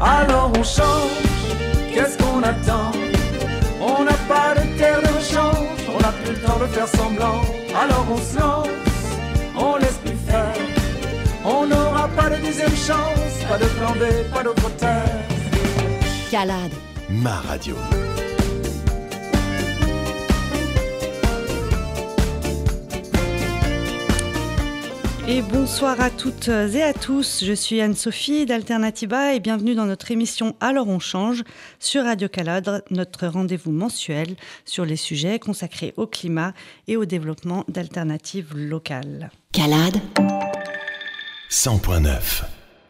Alors on change, qu'est-ce qu'on attend? On n'a pas de terre de rechange, on n'a plus le temps de faire semblant. Alors on se lance, on laisse plus faire. On n'aura pas de deuxième chance, pas de plan B, pas d'autre terre. Calade. Ma radio. Et bonsoir à toutes et à tous, je suis Anne-Sophie d'Alternativa et bienvenue dans notre émission Alors on change sur Radio Calade, notre rendez-vous mensuel sur les sujets consacrés au climat et au développement d'alternatives locales. Calade 100.9.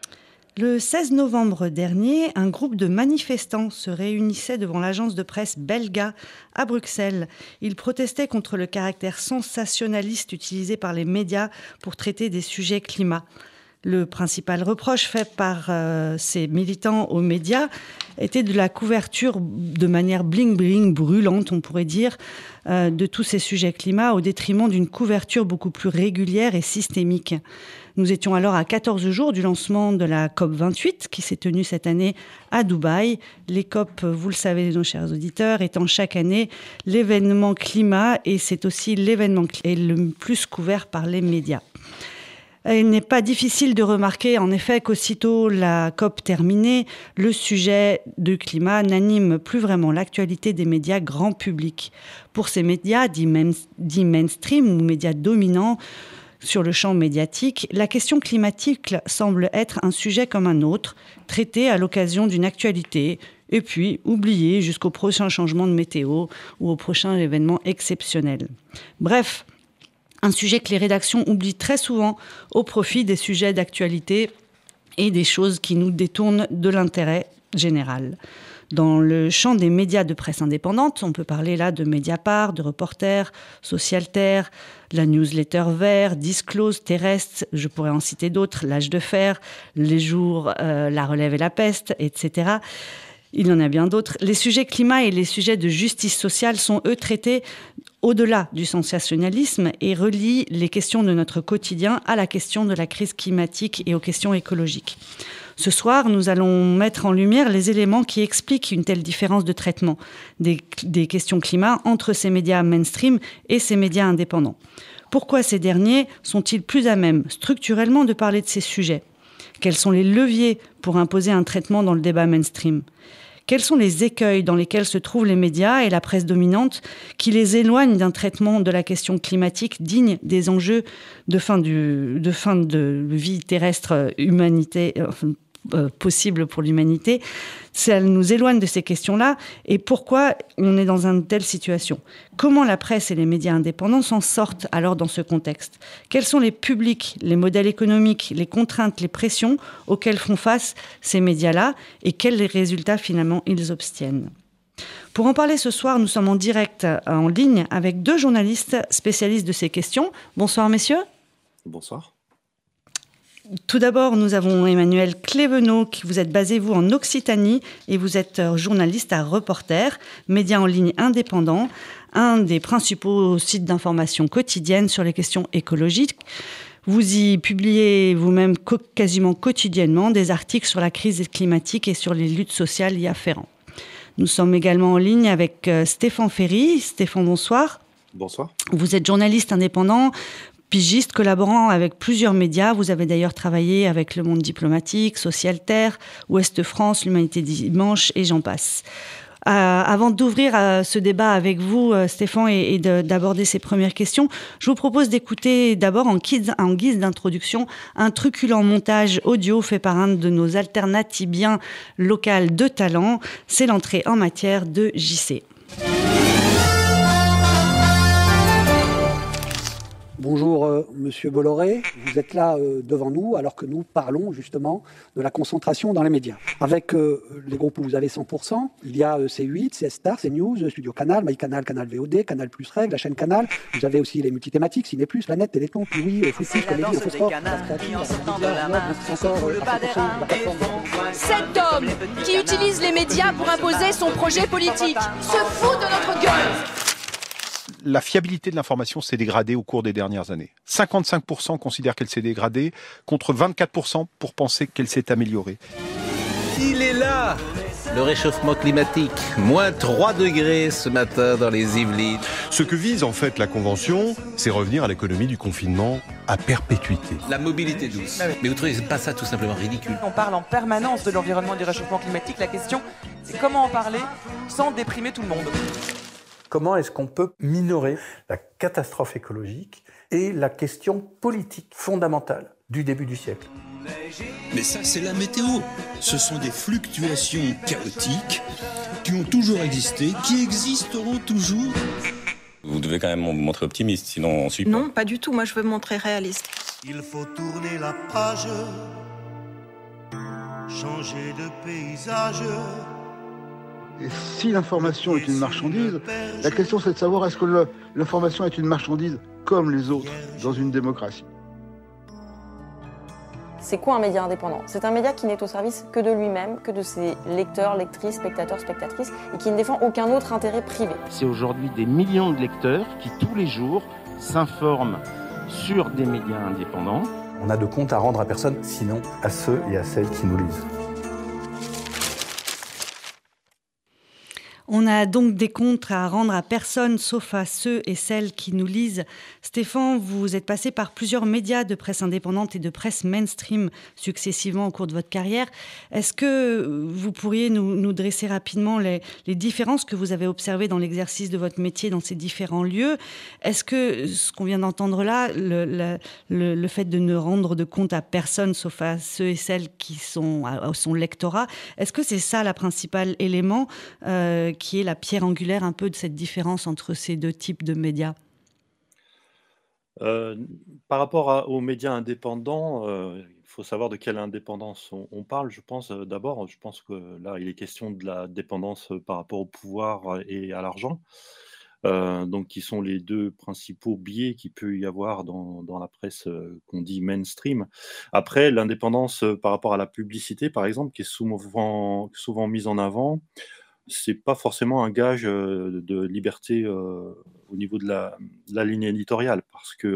Le 16 novembre dernier, un groupe de manifestants se réunissait devant l'agence de presse Belga à Bruxelles. Ils protestaient contre le caractère sensationnaliste utilisé par les médias pour traiter des sujets climat. Le principal reproche fait par ces militants aux médias était de la couverture de manière bling-bling, brûlante, on pourrait dire, de tous ces sujets climat au détriment d'une couverture beaucoup plus régulière et systémique. Nous étions alors à 14 jours du lancement de la COP28 qui s'est tenue cette année à Dubaï. Les COP, vous le savez, nos chers auditeurs, étant chaque année l'événement climat et c'est aussi l'événement le plus couvert par les médias. Il n'est pas difficile de remarquer en effet qu'aussitôt la COP terminée, le sujet du climat n'anime plus vraiment l'actualité des médias grand public. Pour ces médias dits mainstream ou médias dominants, sur le champ médiatique, la question climatique semble être un sujet comme un autre, traité à l'occasion d'une actualité, et puis oublié jusqu'au prochain changement de météo ou au prochain événement exceptionnel. Bref, un sujet que les rédactions oublient très souvent au profit des sujets d'actualité et des choses qui nous détournent de l'intérêt général. Dans le champ des médias de presse indépendante, on peut parler là de Mediapart, de Reporter, Socialterre, la newsletter Vert, Disclose, Terrestre, je pourrais en citer d'autres, L'Âge de Fer, Les Jours, La Relève et la Peste, etc. Il y en a bien d'autres. Les sujets climat et les sujets de justice sociale sont, eux, traités au-delà du sensationnalisme et relient les questions de notre quotidien à la question de la crise climatique et aux questions écologiques. Ce soir, nous allons mettre en lumière les éléments qui expliquent une telle différence de traitement des questions climat entre ces médias mainstream et ces médias indépendants. Pourquoi ces derniers sont-ils plus à même structurellement de parler de ces sujets ? Quels sont les leviers pour imposer un traitement dans le débat mainstream ? Quels sont les écueils dans lesquels se trouvent les médias et la presse dominante qui les éloignent d'un traitement de la question climatique digne des enjeux de fin de vie terrestre possible pour l'humanité? Ça nous éloigne de ces questions-là. Et pourquoi on est dans une telle situation ? Comment la presse et les médias indépendants s'en sortent alors dans ce contexte ? Quels sont les publics, les modèles économiques, les contraintes, les pressions auxquelles font face ces médias-là et quels résultats finalement ils obtiennent ? Pour en parler ce soir, nous sommes en direct en ligne avec deux journalistes spécialistes de ces questions. Bonsoir messieurs. Bonsoir. Tout d'abord, nous avons Emmanuel Clévenot, qui vous êtes basé, vous, en Occitanie, et vous êtes journaliste à Reporter, média en ligne indépendant, un des principaux sites d'information quotidienne sur les questions écologiques. Vous y publiez vous-même quasiment quotidiennement des articles sur la crise climatique et sur les luttes sociales y afférentes. Nous sommes également en ligne avec Stéphane Ferry. Stéphane, bonsoir. Bonsoir. Vous êtes journaliste indépendant, pigiste, collaborant avec plusieurs médias. Vous avez d'ailleurs travaillé avec Le Monde diplomatique, Socialterre, Ouest France, L'Humanité Dimanche et j'en passe. Avant d'ouvrir ce débat avec vous, Stéphane, et d'aborder ces premières questions, je vous propose d'écouter d'abord en guise d'introduction un truculent montage audio fait par un de nos alternativiens locales de talent. C'est l'entrée en matière de JC. Bonjour Monsieur Bolloré, vous êtes là devant nous alors que nous parlons justement de la concentration dans les médias. Avec les groupes où vous avez 100%, il y a C8, C-Star, CNews, Studio Canal, MyCanal, Canal VOD, Canal Plus Règle, la chaîne Canal. Vous avez aussi les multithématiques, Ciné Plus, Planète, Téléthon, Louis, Footix, Comédie, Infosport, Cet homme qui utilise les médias pour imposer son projet politique se fout de notre gueule. La fiabilité de l'information s'est dégradée au cours des dernières années. 55% considèrent qu'elle s'est dégradée, contre 24% pour penser qu'elle s'est améliorée. Il est là, le réchauffement climatique. Moins 3 degrés ce matin dans les Yvelines. Ce que vise en fait la Convention, c'est revenir à l'économie du confinement à perpétuité. La mobilité douce. Ah oui. Mais vous trouvez pas ça tout simplement ridicule? On parle en permanence de l'environnement et du réchauffement climatique. La question, c'est comment en parler sans déprimer tout le monde. Comment est-ce qu'on peut minorer la catastrophe écologique et la question politique fondamentale du début du siècle? Mais ça, c'est la météo. Ce sont des fluctuations chaotiques qui ont toujours existé, qui existeront toujours. Vous devez quand même montrer optimiste, sinon on suit pas. Non, pas du tout. Moi, je veux montrer réaliste. Il faut tourner la page, changer de paysage. Et si l'information est une marchandise, la question c'est de savoir est-ce que l'information est une marchandise comme les autres dans une démocratie. C'est quoi un média indépendant? C'est un média qui n'est au service que de lui-même, que de ses lecteurs, lectrices, spectateurs, spectatrices, et qui ne défend aucun autre intérêt privé. C'est aujourd'hui des millions de lecteurs qui, tous les jours, s'informent sur des médias indépendants. On n'a de compte à rendre à personne, sinon à ceux et à celles qui nous lisent. On a donc des comptes à rendre à personne, sauf à ceux et celles qui nous lisent. Stéphane, vous êtes passé par plusieurs médias de presse indépendante et de presse mainstream successivement au cours de votre carrière. Est-ce que vous pourriez nous dresser rapidement les différences que vous avez observées dans l'exercice de votre métier dans ces différents lieux? Est-ce que ce qu'on vient d'entendre là, le fait de ne rendre de compte à personne, sauf à ceux et celles qui sont à son lectorat, est-ce que c'est ça le principal élément qui est la pierre angulaire un peu de cette différence entre ces deux types de médias? Par rapport aux médias indépendants, il faut savoir de quelle indépendance on parle. Je pense d'abord, je pense que là, il est question de la dépendance par rapport au pouvoir et à l'argent, donc qui sont les deux principaux biais qu'il peut y avoir dans la presse qu'on dit mainstream. Après, l'indépendance par rapport à la publicité, par exemple, qui est souvent mise en avant, c'est pas forcément un gage de liberté au niveau de la ligne éditoriale, parce que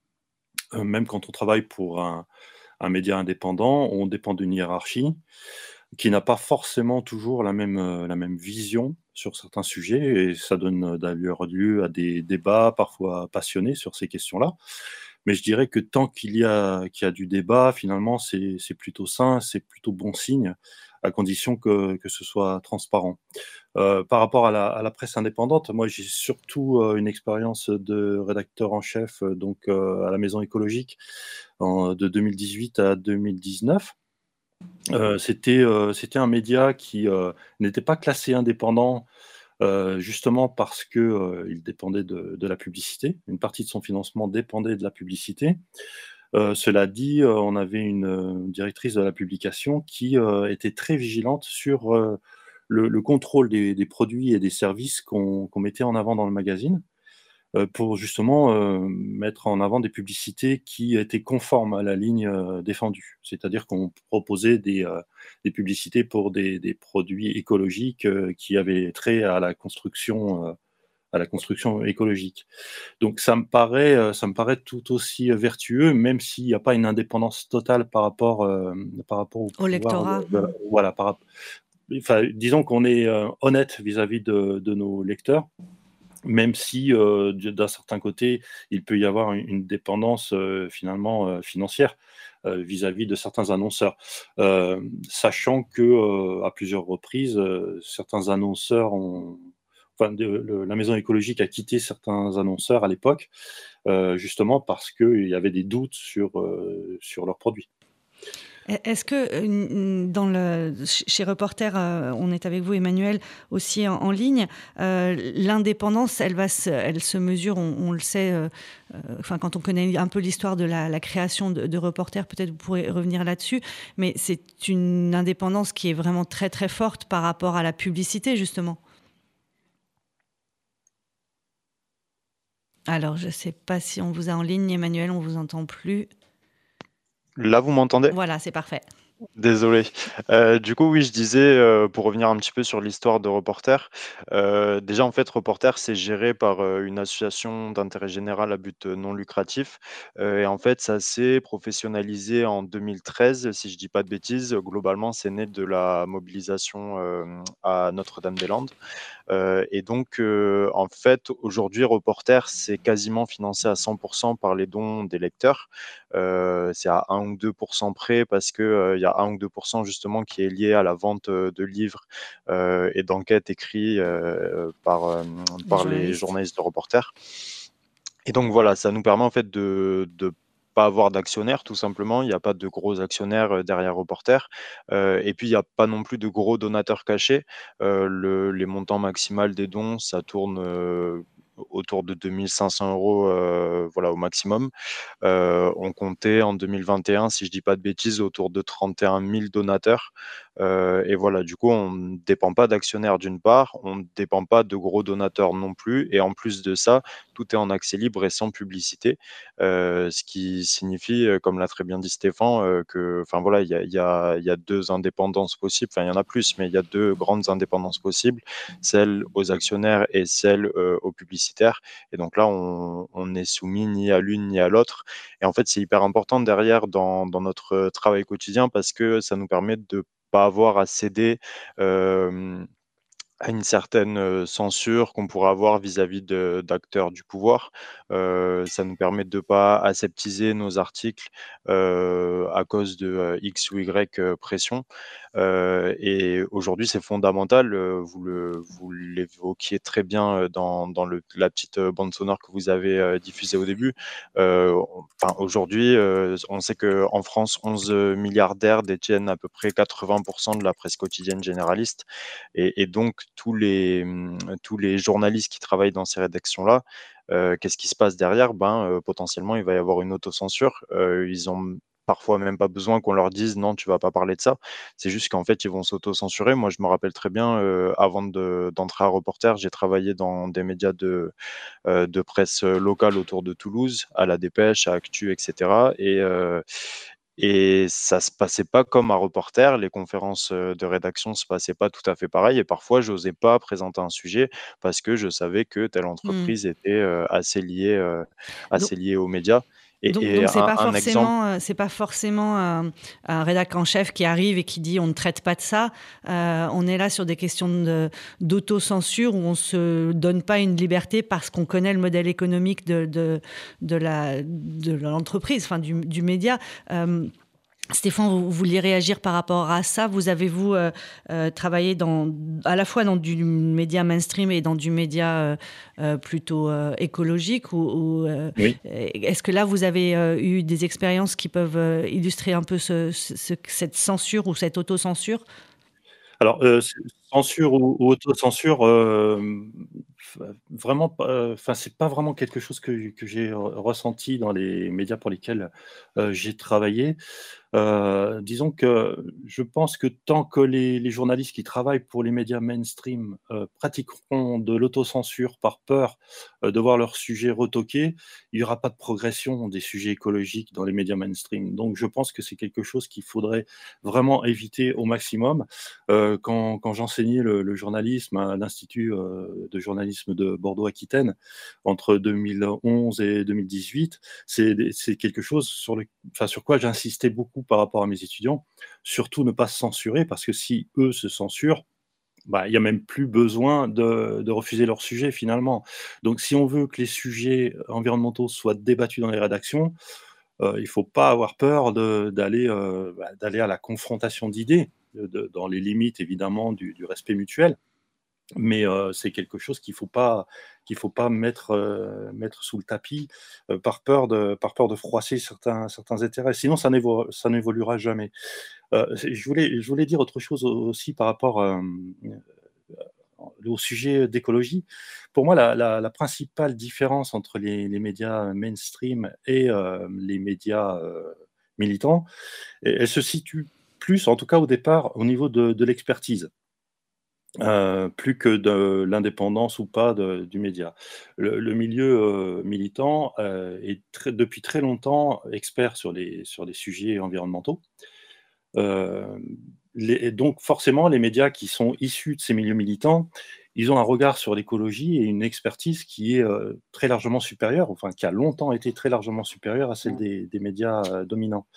même quand on travaille pour un média indépendant, on dépend d'une hiérarchie qui n'a pas forcément toujours la même vision sur certains sujets, et ça donne d'ailleurs lieu à des débats parfois passionnés sur ces questions-là. Mais je dirais que tant qu'il y a du débat, finalement, c'est plutôt sain, c'est plutôt bon signe, à condition que ce soit transparent. Par rapport à la presse indépendante, moi j'ai surtout une expérience de rédacteur en chef donc, à la Maison écologique de 2018 à 2019. C'était un média qui n'était pas classé indépendant, justement parce qu'il dépendait de la publicité. Une partie de son financement dépendait de la publicité. Cela dit, on avait une directrice de la publication qui était très vigilante sur le contrôle des produits et des services qu'on mettait en avant dans le magazine, pour justement mettre en avant des publicités qui étaient conformes à la ligne défendue. C'est-à-dire qu'on proposait des publicités pour des produits écologiques qui avaient trait à la construction écologique. Donc ça me paraît tout aussi vertueux, même s'il n'y a pas une indépendance totale par rapport au lectorat. Voilà, disons qu'on est honnête vis-à-vis de nos lecteurs, même si d'un certain côté, il peut y avoir une dépendance finalement financière vis-à-vis de certains annonceurs. Sachant que à plusieurs reprises, certains annonceurs la Maison écologique a quitté certains annonceurs à l'époque, justement parce qu'il y avait des doutes sur leurs produits. Est-ce que chez Reporter, on est avec vous Emmanuel aussi en ligne, l'indépendance, elle se mesure, on le sait, quand on connaît un peu l'histoire de la création de Reporter, peut-être vous pourrez revenir là-dessus, mais c'est une indépendance qui est vraiment très très forte par rapport à la publicité justement. Alors, je ne sais pas si on vous a en ligne, Emmanuel, on ne vous entend plus. Là, vous m'entendez ? Voilà, c'est parfait. Désolé. Du coup, oui, je disais, pour revenir un petit peu sur l'histoire de Reporter, déjà, en fait, Reporter, c'est géré par, une association d'intérêt général à but, non lucratif, et en fait, ça s'est professionnalisé en 2013, si je dis pas de bêtises. Globalement, c'est né de la mobilisation, à Notre-Dame-des-Landes. Et donc, en fait, aujourd'hui, Reporter, c'est quasiment financé à 100% par les dons des lecteurs. C'est à 1 ou 2 près parce que, il y a 1 ou 2 justement qui est lié à la vente, de livres, et d'enquêtes écrits, Les par les journalistes. journalistes de Reporter. Et donc voilà, ça nous permet en fait de pas avoir d'actionnaires tout simplement. Il y a pas de gros actionnaires, derrière Reporter, et puis il y a pas non plus de gros donateurs cachés. Les montants maximal des dons, ça tourne, autour de 2 500 €, voilà, au maximum. On comptait en 2021, si je dis pas de bêtises, autour de 31 000 donateurs. Et voilà, du coup, on ne dépend pas d'actionnaires d'une part, on ne dépend pas de gros donateurs non plus. Et en plus de ça, tout est en accès libre et sans publicité. Ce qui signifie, comme l'a très bien dit Stéphane, que, enfin voilà, il y a deux indépendances possibles. Enfin, il y en a plus, mais il y a deux grandes indépendances possibles, celle aux actionnaires et celle aux publicitaires. Et donc là, on est soumis ni à l'une ni à l'autre. Et en fait, c'est hyper important derrière dans notre travail quotidien parce que ça nous permet de pas avoir à céder, à une certaine, censure qu'on pourrait avoir vis-à-vis d'acteurs du pouvoir. Ça nous permet de pas aseptiser nos articles, à cause de, X ou Y, pression. Et aujourd'hui, c'est fondamental, vous l'évoquiez très bien, dans la petite, bande sonore que vous avez, diffusée au début. Enfin, aujourd'hui, on sait qu'en France, 11 milliardaires détiennent à peu près 80 de la presse quotidienne généraliste. Et donc tous les journalistes qui travaillent dans ces rédactions-là, qu'est-ce qui se passe derrière? Ben, potentiellement, il va y avoir une autocensure. Ils ont parfois même pas besoin qu'on leur dise: «Non, tu vas pas parler de ça». C'est juste qu'en fait, ils vont s'autocensurer. Moi, je me rappelle très bien, avant d'entrer à Reporter, j'ai travaillé dans des médias de presse, locale autour de Toulouse, à La Dépêche, à Actu et cetera. Et ça se passait pas comme à Reporter. Les conférences, de rédaction se passaient pas tout à fait pareil et parfois j'osais pas présenter un sujet parce que je savais que telle Mmh. entreprise était, Donc assez liée aux médias. Et donc un exemple. c'est pas forcément un rédac en chef qui arrive et qui dit: «On ne traite pas de ça». On est là sur des questions d'autocensure où on se donne pas une liberté parce qu'on connaît le modèle économique de l'entreprise, enfin du média. Stéphane, vous vouliez réagir par rapport à ça. Vous avez-vous travaillé à la fois dans du média mainstream et dans du média plutôt écologique Oui. est-ce que là, vous avez eu des expériences qui peuvent illustrer un peu cette censure ou cette autocensure? Alors, censure ou autocensure, f vraiment pas, enfin, c'est pas vraiment quelque chose que j'ai ressenti dans les médias pour lesquels, j'ai travaillé. Disons que je pense que tant que les journalistes qui travaillent pour les médias mainstream, pratiqueront de l'autocensure par peur, de voir leurs sujets retoqués, il y aura pas de progression des sujets écologiques dans les médias mainstream. Donc je pense que c'est quelque chose qu'il faudrait vraiment éviter au maximum. Quand j'enseignais le journalisme à l'Institut, de journalisme de Bordeaux-Aquitaine entre 2011 et 2018, c'est quelque chose sur quoi j'insistais beaucoup par rapport à mes étudiants. Surtout ne pas se censurer parce que si eux se censurent, bah, il y a même plus besoin de refuser leur sujet finalement. Donc si on veut que les sujets environnementaux soient débattus dans les rédactions, il faut pas avoir peur d'aller à la confrontation d'idées, dans les limites évidemment du respect mutuel. Mais c'est quelque chose qu'il faut pas mettre sous le tapis, par peur de froisser certains intérêts. Sinon ça n'évoluera jamais. Je voulais dire autre chose aussi par rapport, au sujet d'écologie. Pour moi, la principale différence entre les médias mainstream et les médias, militants, elle se situe plus, en tout cas au départ, au niveau de l'expertise. Plus que de l'indépendance ou pas du média. Le milieu, militant, est depuis très longtemps expert sur les sujets environnementaux. Donc forcément, les médias qui sont issus de ces milieux militants, ils ont un regard sur l'écologie et une expertise qui est très largement supérieure, enfin qui a longtemps été très largement supérieure à celle des médias dominants.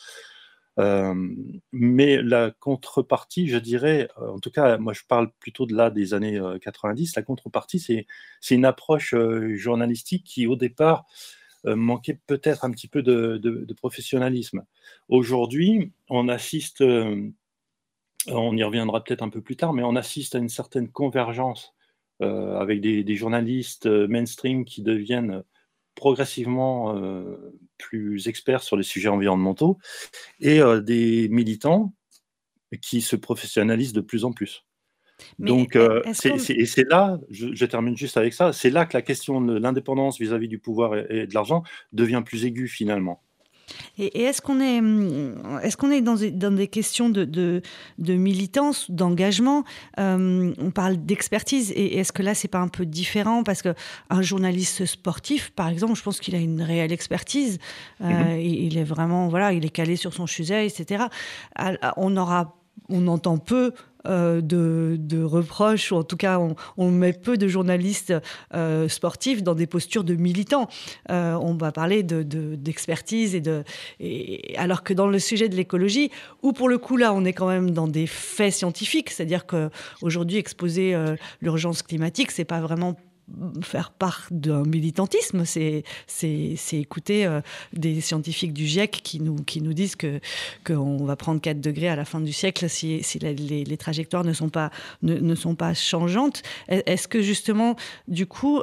Mais la contrepartie, je dirais, en tout cas, moi je parle plutôt de là des années 90, la contrepartie, c'est une approche journalistique qui, au départ, manquait peut-être un petit peu de professionnalisme. Aujourd'hui, on assiste, on y reviendra peut-être un peu plus tard, mais on assiste à une certaine convergence avec des journalistes mainstream qui deviennent progressivement plus experts sur les sujets environnementaux et des militants qui se professionnalisent de plus en plus. Donc, c'est là, je termine juste avec ça, c'est là que la question de l'indépendance vis-à-vis du pouvoir et de l'argent devient plus aiguë finalement. Et est-ce qu'on est dans des questions de militance, d'engagement? On parle d'expertise, et est-ce que là, c'est pas un peu différent? Parce qu'un journaliste sportif, par exemple, je pense qu'il a une réelle expertise. Il est vraiment, voilà, il est calé sur son sujet, etc. On entend peu de reproches, ou en tout cas on met peu de journalistes sportifs dans des postures de militants. On va parler d'expertise alors que dans le sujet de l'écologie, où pour le coup là on est quand même dans des faits scientifiques, c'est-à-dire qu'aujourd'hui exposer l'urgence climatique, c'est pas vraiment faire part d'un militantisme, c'est écouter des scientifiques du GIEC qui nous disent qu'on va prendre 4 degrés à la fin du siècle si les trajectoires ne sont pas changeantes. Est-ce que justement, du coup,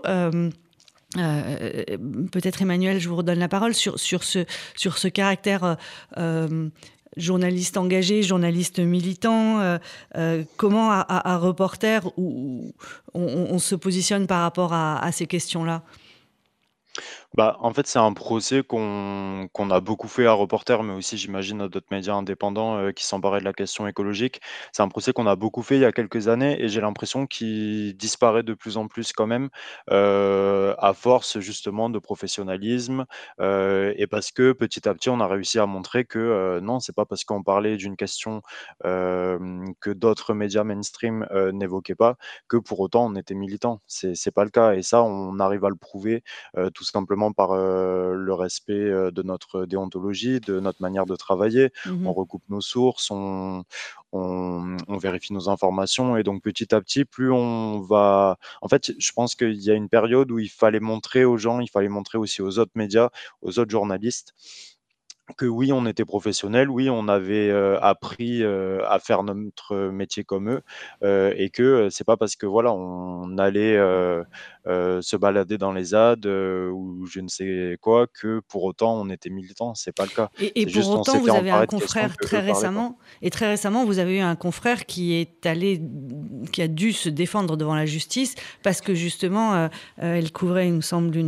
peut-être Emmanuel, je vous redonne la parole sur ce caractère journaliste engagé, journaliste militant, comment à Reporter on se positionne par rapport à ces questions-là? En fait, c'est un procès qu'on a beaucoup fait à Reporter, mais aussi, j'imagine, à d'autres médias indépendants qui s'emparaient de la question écologique. C'est un procès qu'on a beaucoup fait il y a quelques années et j'ai l'impression qu'il disparaît de plus en plus quand même, à force justement de professionnalisme, et parce que petit à petit, on a réussi à montrer que non, c'est pas parce qu'on parlait d'une question que d'autres médias mainstream n'évoquaient pas que pour autant on était militant. C'est pas le cas, et ça, on arrive à le prouver tout simplement par le respect de notre déontologie, de notre manière de travailler. On recoupe nos sources, on vérifie nos informations, et donc petit à petit, plus on va... En fait, je pense qu'il y a une période où il fallait montrer aux gens, il fallait montrer aussi aux autres médias, aux autres journalistes, que oui, on était professionnels, oui, on avait appris à faire notre métier comme eux, et que c'est pas parce que voilà, on allait se balader dans les ZAD ou je ne sais quoi que pour autant on était militant. C'est pas le cas. Et C'est pour juste on autant, s'était vous avez emparé un de questions confrère que eux très parlaient pas. récemment, et très récemment, vous avez eu un confrère qui a dû se défendre devant la justice parce que justement, elle couvrait, il me semble,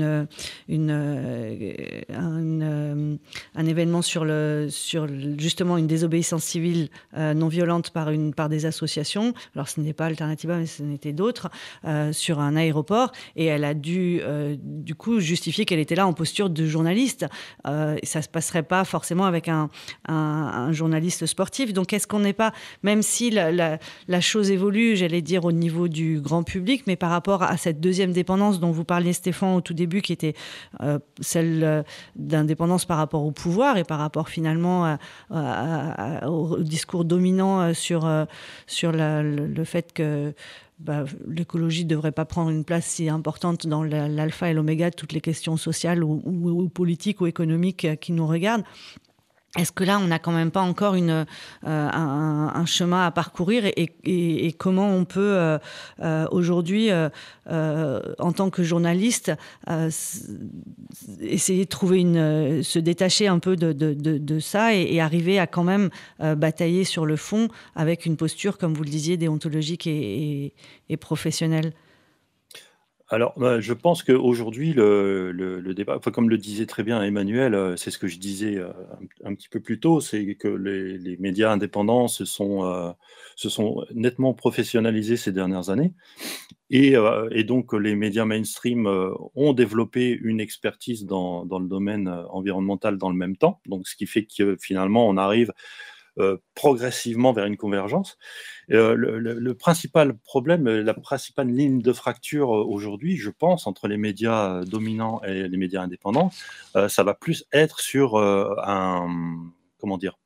un événement sur justement une désobéissance civile non violente par des associations. Alors ce n'est pas Alternativa, mais ce n'était d'autres, sur un aéroport, et elle a dû du coup justifier qu'elle était là en posture de journaliste. Ça se passerait pas forcément avec un journaliste sportif. Donc est-ce qu'on n'est pas, même si la chose évolue, j'allais dire au niveau du grand public, mais par rapport à cette deuxième dépendance dont vous parliez, Stéphane, au tout début, qui était celle d'indépendance par rapport au pouvoir et par rapport finalement au discours dominant sur le fait que l'écologie ne devrait pas prendre une place si importante dans l'alpha et l'oméga de toutes les questions sociales ou politiques ou économiques qui nous regardent. Est-ce que là, on n'a quand même pas encore un chemin à parcourir, et comment on peut aujourd'hui, en tant que journaliste, essayer de se détacher un peu de ça et arriver à quand même batailler sur le fond avec une posture, comme vous le disiez, déontologique et professionnelle? Alors, je pense qu'aujourd'hui, le débat, enfin, comme le disait très bien Emmanuel, c'est ce que je disais un petit peu plus tôt, c'est que les médias indépendants se sont nettement professionnalisés ces dernières années. Et donc, les médias mainstream ont développé une expertise dans le domaine environnemental dans le même temps. Donc, ce qui fait que finalement, on arrive progressivement vers une convergence. Le principal problème, la principale ligne de fracture aujourd'hui, je pense, entre les médias dominants et les médias indépendants, ça va plus être sur comment dire,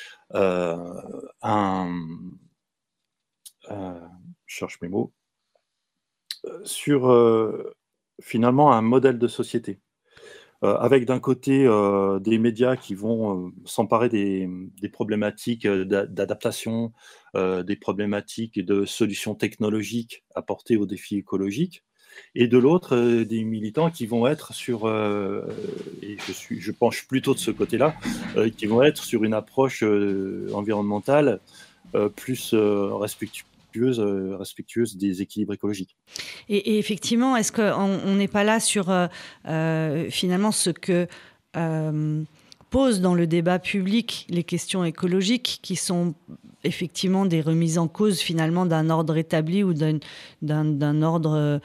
je cherche mes mots, sur finalement un modèle de société. Avec d'un côté des médias qui vont s'emparer des problématiques d'adaptation, des problématiques de solutions technologiques apportées aux défis écologiques, et de l'autre des militants qui vont être sur, et je penche plutôt de ce côté-là, qui vont être sur une approche environnementale plus respectueuse des équilibres écologiques. Et effectivement, est-ce qu'on n'est pas là sur finalement ce que posent dans le débat public les questions écologiques, qui sont effectivement des remises en cause finalement d'un ordre établi ou d'un ordre,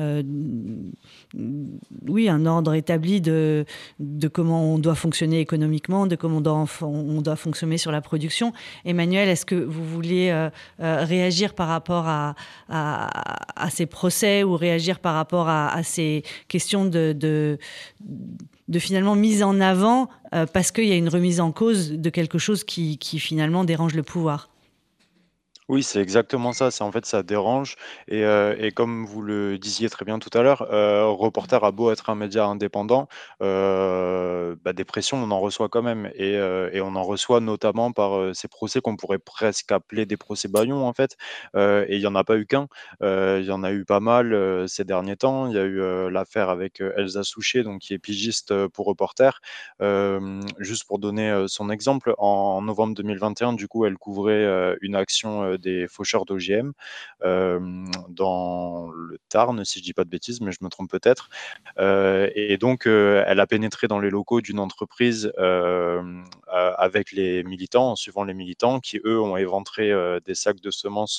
oui, un ordre établi de comment on doit fonctionner économiquement, de comment on doit fonctionner sur la production. Emmanuel, est-ce que vous vouliez réagir par rapport à ces procès, ou réagir par rapport à ces questions de finalement mise en avant parce qu'il y a une remise en cause de quelque chose qui finalement dérange le pouvoir? Oui, c'est exactement ça. C'est en fait, ça dérange et comme vous le disiez très bien tout à l'heure, Reporter a beau être un média indépendant, des pressions, on en reçoit quand même et on en reçoit notamment par, ces procès qu'on pourrait presque appeler des procès bâillons, en fait, et il y en a pas eu qu'un. Il y en a eu pas mal, ces derniers temps. Il y a eu, l'affaire avec, Elsa Souchet, donc qui est pigiste, pour Reporter. Juste pour donner, son exemple, en novembre 2021, du coup, elle couvrait, une action, des faucheurs d'OGM dans le Tarn, si je dis pas de bêtises, mais je me trompe peut-être. Et donc, elle a pénétré dans les locaux d'une entreprise avec les militants, en suivant les militants, qui eux ont éventré des sacs de semences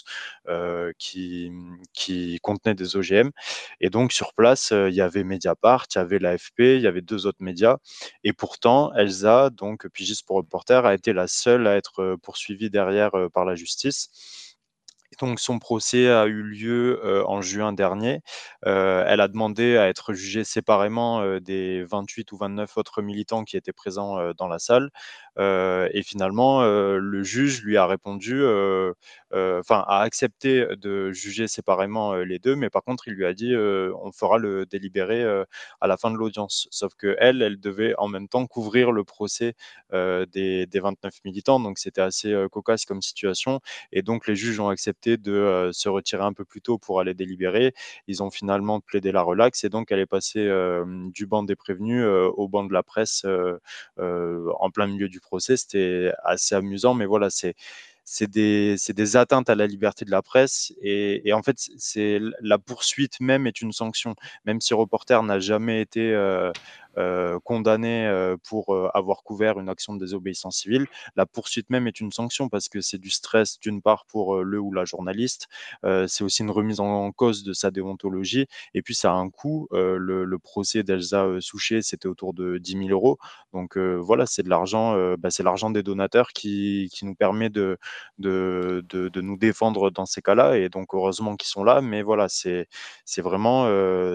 qui contenaient des OGM. Et donc sur place, il y avait Mediapart, il y avait l'AFP, il y avait 2 autres médias. Et pourtant, Elsa, donc pigiste pour Reporter, a été la seule à être poursuivie derrière par la justice. Et donc son procès a eu lieu en juin dernier. Elle a demandé à être jugée séparément des 28 ou 29 autres militants qui étaient présents dans la salle. Et finalement, le juge lui a répondu, a accepté de juger séparément les deux, mais par contre, il lui a dit on fera le délibéré à la fin de l'audience. Sauf qu'elle, elle devait en même temps couvrir le procès des 29 militants, donc c'était assez cocasse comme situation. Et donc, les juges ont accepté de se retirer un peu plus tôt pour aller délibérer. Ils ont finalement plaidé la relaxe et donc elle est passée du banc des prévenus au banc de la presse en plein milieu du procès. C'était assez amusant, mais voilà, c'est des atteintes à la liberté de la presse et en fait, c'est la poursuite même est une sanction. Même si Reporter n'a jamais été condamné pour avoir couvert une action de désobéissance civile, la poursuite même est une sanction parce que c'est du stress d'une part pour le ou la journaliste, c'est aussi une remise en cause de sa déontologie et puis ça a un coût. Le procès d'Elsa Souchet, c'était autour de 10 000 €. Donc voilà, c'est de l'argent, c'est l'argent des donateurs qui nous permet de nous défendre dans ces cas-là et donc heureusement qu'ils sont là. Mais voilà, c'est vraiment,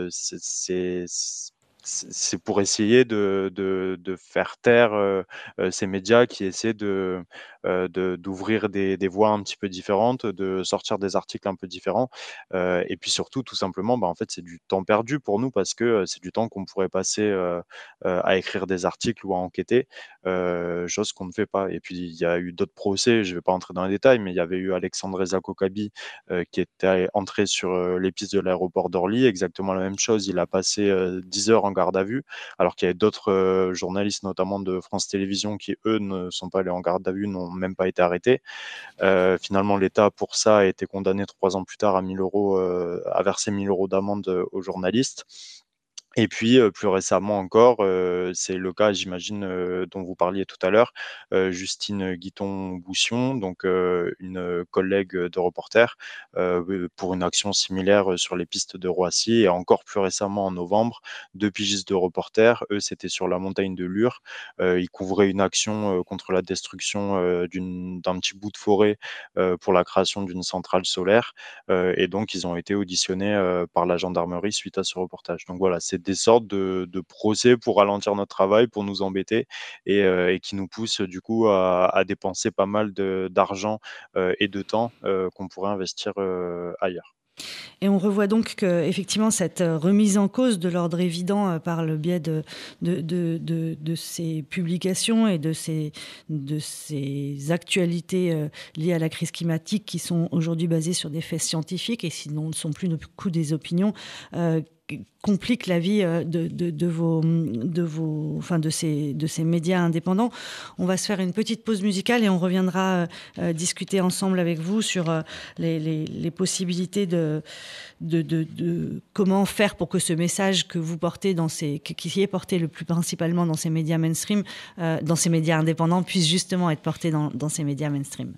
c'est pour essayer de faire taire ces médias qui essaient d'ouvrir des voies un petit peu différentes, de sortir des articles un peu différents. Et puis surtout, tout simplement, en fait, c'est du temps perdu pour nous parce que c'est du temps qu'on pourrait passer à écrire des articles ou à enquêter, chose qu'on ne fait pas. Et puis, il y a eu d'autres procès, je ne vais pas entrer dans les détails, mais il y avait eu Alexandre Kokabi qui était entré sur les pistes de l'aéroport d'Orly, exactement la même chose. Il a passé 10 heures en garde à vue, alors qu'il y avait d'autres journalistes, notamment de France Télévisions, qui, eux, ne sont pas allés en garde à vue, n'ont même pas été arrêtés. Finalement, l'État, pour ça, a été condamné 3 ans plus tard à 1 000 €, à verser 1 000 € d'amende aux journalistes. Et puis, plus récemment encore, c'est le cas, j'imagine, dont vous parliez tout à l'heure, Justine Guiton-Boussion, donc une collègue de reporter, pour une action similaire sur les pistes de Roissy et encore plus récemment en novembre, 2 pigistes de reporter, eux, c'était sur la montagne de Lure. Ils couvraient une action, contre la destruction, d'un petit bout de forêt, pour la création d'une centrale solaire, et donc ils ont été auditionnés, par la gendarmerie suite à ce reportage. Donc voilà, c'est des sortes de procès pour ralentir notre travail, pour nous embêter et qui nous poussent du coup à dépenser pas mal d'argent et de temps qu'on pourrait investir ailleurs. Et on revoit donc qu'effectivement, cette remise en cause de l'ordre évident par le biais de ces publications et de ces actualités liées à la crise climatique qui sont aujourd'hui basées sur des faits scientifiques et sinon ne sont plus du coup des opinions, complique la vie de ces médias indépendants. On va se faire une petite pause musicale et on reviendra discuter ensemble avec vous sur les possibilités de comment faire pour que ce message que vous portez qui est porté le plus principalement dans ces médias mainstream, dans ces médias indépendants, puisse justement être porté dans ces médias mainstream.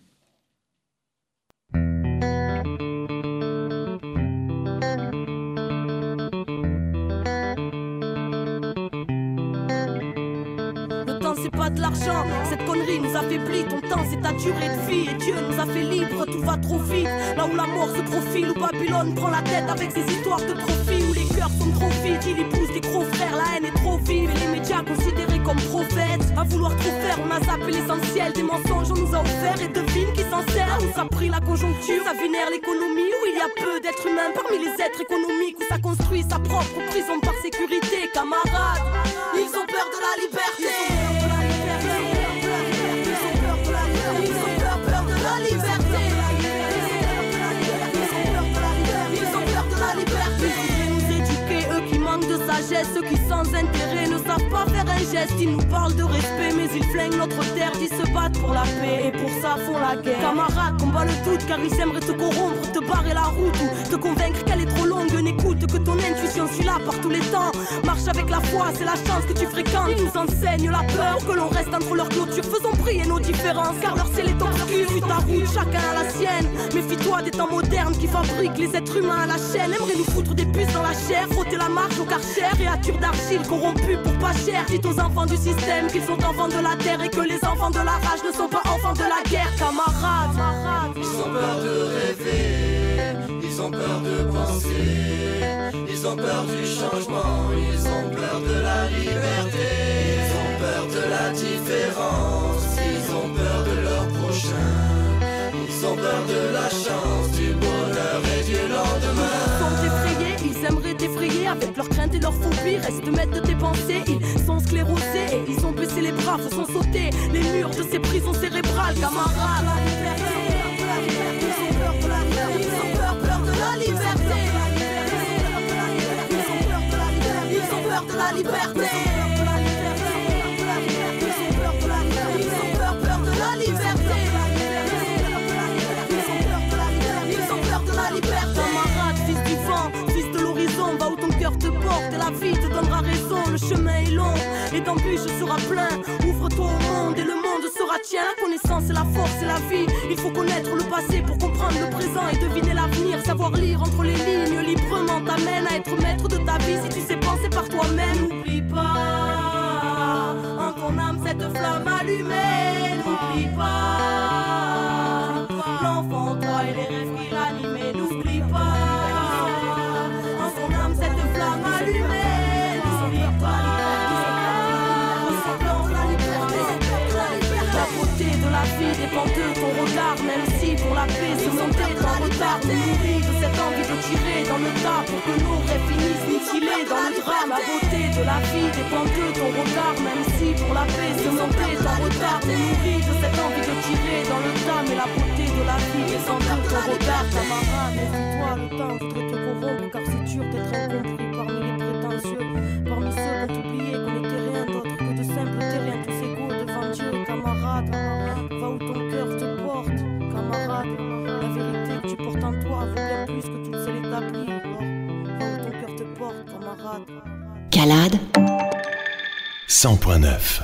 C'est pas de l'argent, cette connerie nous affaiblit. Ton temps c'est ta durée de vie et Dieu nous a fait libre, tout va trop vite. Là où la mort se profile, où Babylone prend la tête avec ses histoires de profit, où les cœurs sont trop vides, il épouse des gros frères, la haine est trop vive et les médias considérés comme prophètes. À vouloir trop faire, on a zappé l'essentiel des mensonges, on nous a offert et devine qui s'en sert. Où ça pris la conjoncture, ça vénère l'économie, où il y a peu d'êtres humains parmi les êtres économiques, où ça construit sa propre prison par sécurité. Camarades, ils ont peur de la liberté. Ceux qui sans intérêt ne savent pas faire un geste. Ils nous parlent de respect mais ils flinguent notre terre. Ils se battent pour la paix et pour ça font la guerre. Camarades, combat le doute car ils aimeraient te corrompre, te barrer la route ou te convaincre qu'elle est trop longue. N'écoute que ton intuition, suis là par tous les temps. Marche avec la foi, c'est la chance que tu fréquentes. Ils nous enseignent la peur que l'on reste entre leurs clôtures. Faisons briller nos différences car leur ciel est obscur. Suis ta route, chacun a la sienne. Méfie-toi des temps modernes qui fabriquent les êtres humains à la chaîne. Aimeraient nous foutre des puces dans la chair, frotter la marche au karcher. Créatures d'argile corrompues pour pas cher. Dites aux enfants du système qu'ils sont enfants de la terre et que les enfants de la rage ne sont pas enfants de la guerre. Camarades, ils ont peur de rêver, ils ont peur de penser, ils ont peur du changement, ils ont peur de la liberté, ils ont peur de la différence, ils ont peur de leur prochain, ils ont peur de la chance, du bonheur et du lendemain. Ils sont effrayés, ils aimeraient t'effrayer avec leurs craintes et leurs phobies. Reste maître de tes pensées, ils sont sclérosés et ils ont baissé les bras, faisant sauter les murs de ces prisons cérébrales. Camarades, ils ont peur de la liberté, ils ont peur de la liberté, ils ont peur de la liberté, ils ont peur de la liberté. Camarade, fils du vent, fils de l'horizon, va où ton cœur te porte et la vie te donnera raison. Le chemin est long et d'embûches sera plein. Ouvre-toi au monde et le monde sera tien. La connaissance c'est la force et la vie. Il faut connaître le passé pour comprendre le présent et deviner l'avenir. Savoir lire entre les lignes librement t'amène à être maître de ta vie si tu sais penser par toi-même. N'oublie pas en ton âme cette flamme allumée. N'oublie pas l'enfant en toi et les rêves qui l'animaient. N'oublie pas en son âme cette flamme allumée. N'oublie pas la beauté de la vie dépend de ton regard. Même si pour la paix se monter dans le retard, nous nourris de cette envie de tirer dans le tas pour que nos rêves finissent mutilés dans le drame. La beauté de la vie dépend de ton regard. Même si pour la paix se monter dans le retard, nous nourris de cette envie de tirer dans le tas. Mais la beauté de la vie dépend de ton regard. Camarade, méfie-toi, le temps voudrait te corrompre car c'est dur d'être incompris parmi les prétentieux. Parmi ceux qui ont oublié qu'on n'était rien d'autre que de simples terriens tous égaux devant Dieu. Camarade, va où ton cœur te porte. Camarade, la vérité que tu portes en toi vaut bien plus que tu le sais l'établir. Alors, va où ton cœur te porte, camarade. Escalade 100.9.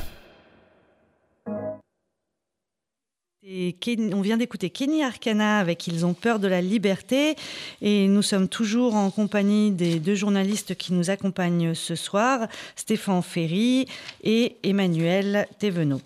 On vient d'écouter Kenny Arcana avec Ils ont peur de la liberté et nous sommes toujours en compagnie des deux journalistes qui nous accompagnent ce Stéphane Ferry et Emmanuel Clévenot.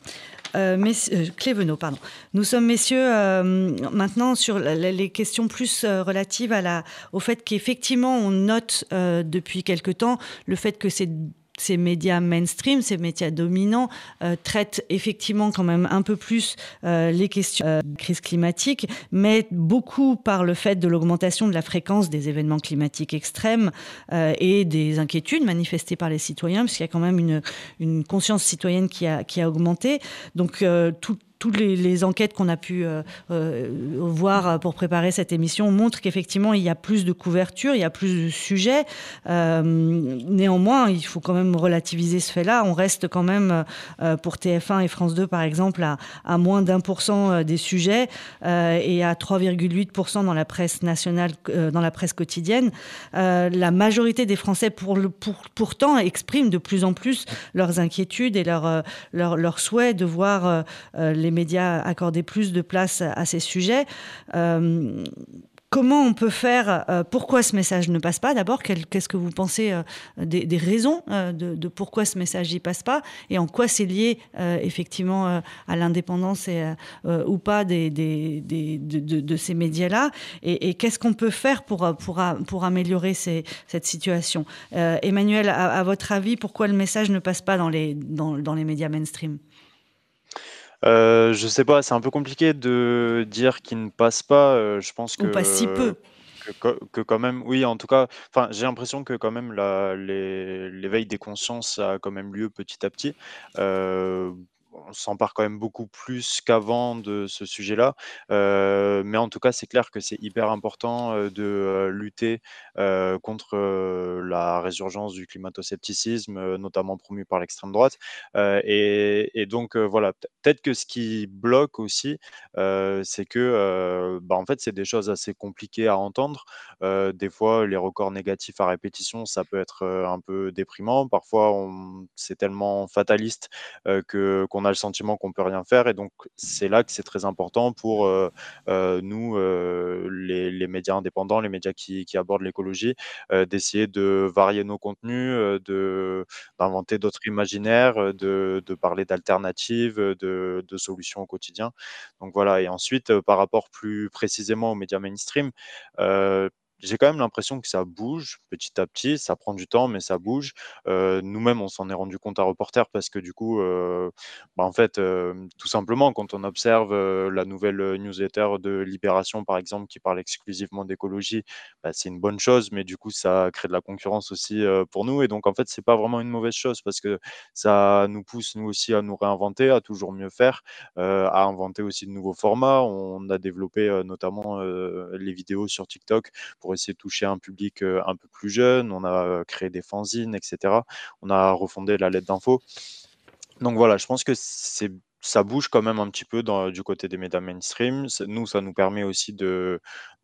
Nous sommes, messieurs, maintenant sur les questions plus relatives au fait qu'effectivement on note depuis quelque temps le fait que ces médias mainstream, ces médias dominants traitent effectivement quand même un peu plus les questions de crise climatique, mais beaucoup par le fait de l'augmentation de la fréquence des événements climatiques extrêmes et des inquiétudes manifestées par les citoyens, parce qu'il y a quand même une conscience citoyenne qui a augmenté. Donc toutes les enquêtes qu'on a pu voir pour préparer cette émission montrent qu'effectivement, il y a plus de couverture, il y a plus de sujets. Néanmoins, il faut quand même relativiser ce fait-là. On reste quand même, pour TF1 et France 2, par exemple, à moins d'1% des sujets et à 3,8% dans la presse nationale, dans la presse quotidienne. La majorité des Français, pourtant, expriment de plus en plus leurs inquiétudes et leur souhait de voir les médias accorder plus de place à ces sujets. Comment on peut faire pourquoi ce message ne passe pas? D'abord, qu'est-ce que vous pensez des raisons de pourquoi ce message n'y passe pas et en quoi c'est lié effectivement à l'indépendance ou pas de ces médias-là et qu'est-ce qu'on peut faire pour améliorer cette situation? Emmanuel, à votre avis, pourquoi le message ne passe pas dans les médias mainstream? Je sais pas, c'est un peu compliqué de dire qu'il ne passe pas. Je pense que on passe si peu. Que quand même, oui, en tout cas, enfin, j'ai l'impression que quand même l'éveil des consciences a quand même lieu petit à petit. On s'empare quand même beaucoup plus qu'avant de ce sujet-là. Mais en tout cas, c'est clair que c'est hyper important de lutter contre la résurgence du climato-scepticisme, notamment promu par l'extrême droite. Et donc, voilà, peut-être que ce qui bloque aussi, c'est que, en fait, c'est des choses assez compliquées à entendre. Des fois, les records négatifs à répétition, ça peut être un peu déprimant. Parfois, c'est tellement fataliste qu'on a le sentiment qu'on peut rien faire, et donc c'est là que c'est très important pour nous, les médias indépendants, les médias qui abordent l'écologie, d'essayer de varier nos contenus, d'inventer d'autres imaginaires, de parler d'alternatives, de solutions au quotidien. Donc voilà, et ensuite, par rapport plus précisément aux médias mainstream, j'ai quand même l'impression que ça bouge petit à petit, ça prend du temps, mais ça bouge. Nous-mêmes, on s'en est rendu compte à Reporter parce que du coup, en fait, tout simplement, quand on observe la nouvelle newsletter de Libération, par exemple, qui parle exclusivement d'écologie, c'est une bonne chose, mais du coup, ça crée de la concurrence aussi pour nous. Et donc, en fait, c'est pas vraiment une mauvaise chose parce que ça nous pousse, nous aussi, à nous réinventer, à toujours mieux faire, à inventer aussi de nouveaux formats. On a développé notamment les vidéos sur TikTok pour essayer de toucher un public un peu plus jeune. On a créé des fanzines, etc. On a refondé la lettre d'info. Donc voilà, je pense que ça bouge quand même un petit peu du côté des médias mainstream. Nous, ça nous permet aussi de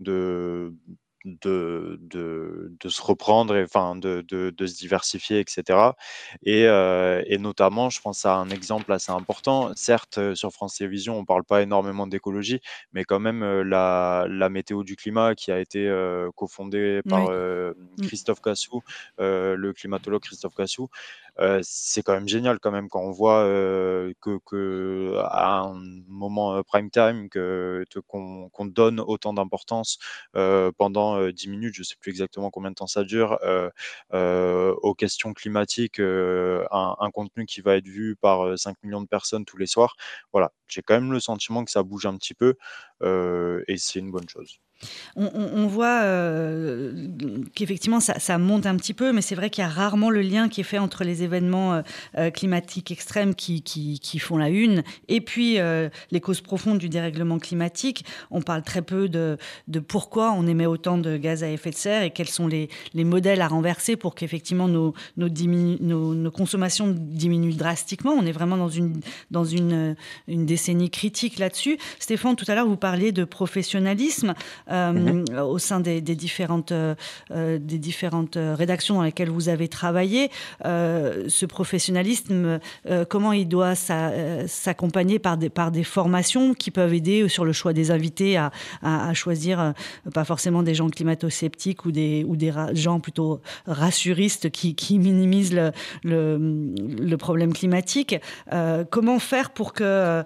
se reprendre, et enfin de se diversifier, etc. Et notamment, je pense à un exemple assez important. Certes, sur France Télévisions, on ne parle pas énormément d'écologie, mais quand même la météo du climat qui a été cofondée par Christophe Cassou, le climatologue Christophe Cassou. C'est quand même génial quand même quand on voit que à un moment prime time qu'on donne autant d'importance pendant 10 minutes, je ne sais plus exactement combien de temps ça dure, aux questions climatiques, un contenu qui va être vu par 5 millions de personnes tous les soirs. Voilà, j'ai quand même le sentiment que ça bouge un petit peu et c'est une bonne chose. On voit qu'effectivement ça monte un petit peu, mais c'est vrai qu'il y a rarement le lien qui est fait entre les événements climatiques extrêmes qui font la une et puis les causes profondes du dérèglement climatique. On parle très peu de pourquoi on émet autant de gaz à effet de serre et quels sont les modèles à renverser pour qu'effectivement nos consommations diminuent drastiquement. On est vraiment dans une décennie critique là-dessus. Stéphane, tout à l'heure, vous parliez de professionnalisme. au sein des différentes rédactions dans lesquelles vous avez travaillé. Ce professionnalisme, comment il doit s'accompagner par des formations qui peuvent aider sur le choix des invités à choisir pas forcément des gens climato-sceptiques ou des gens plutôt rassuristes qui minimisent le problème climatique. Comment faire pour que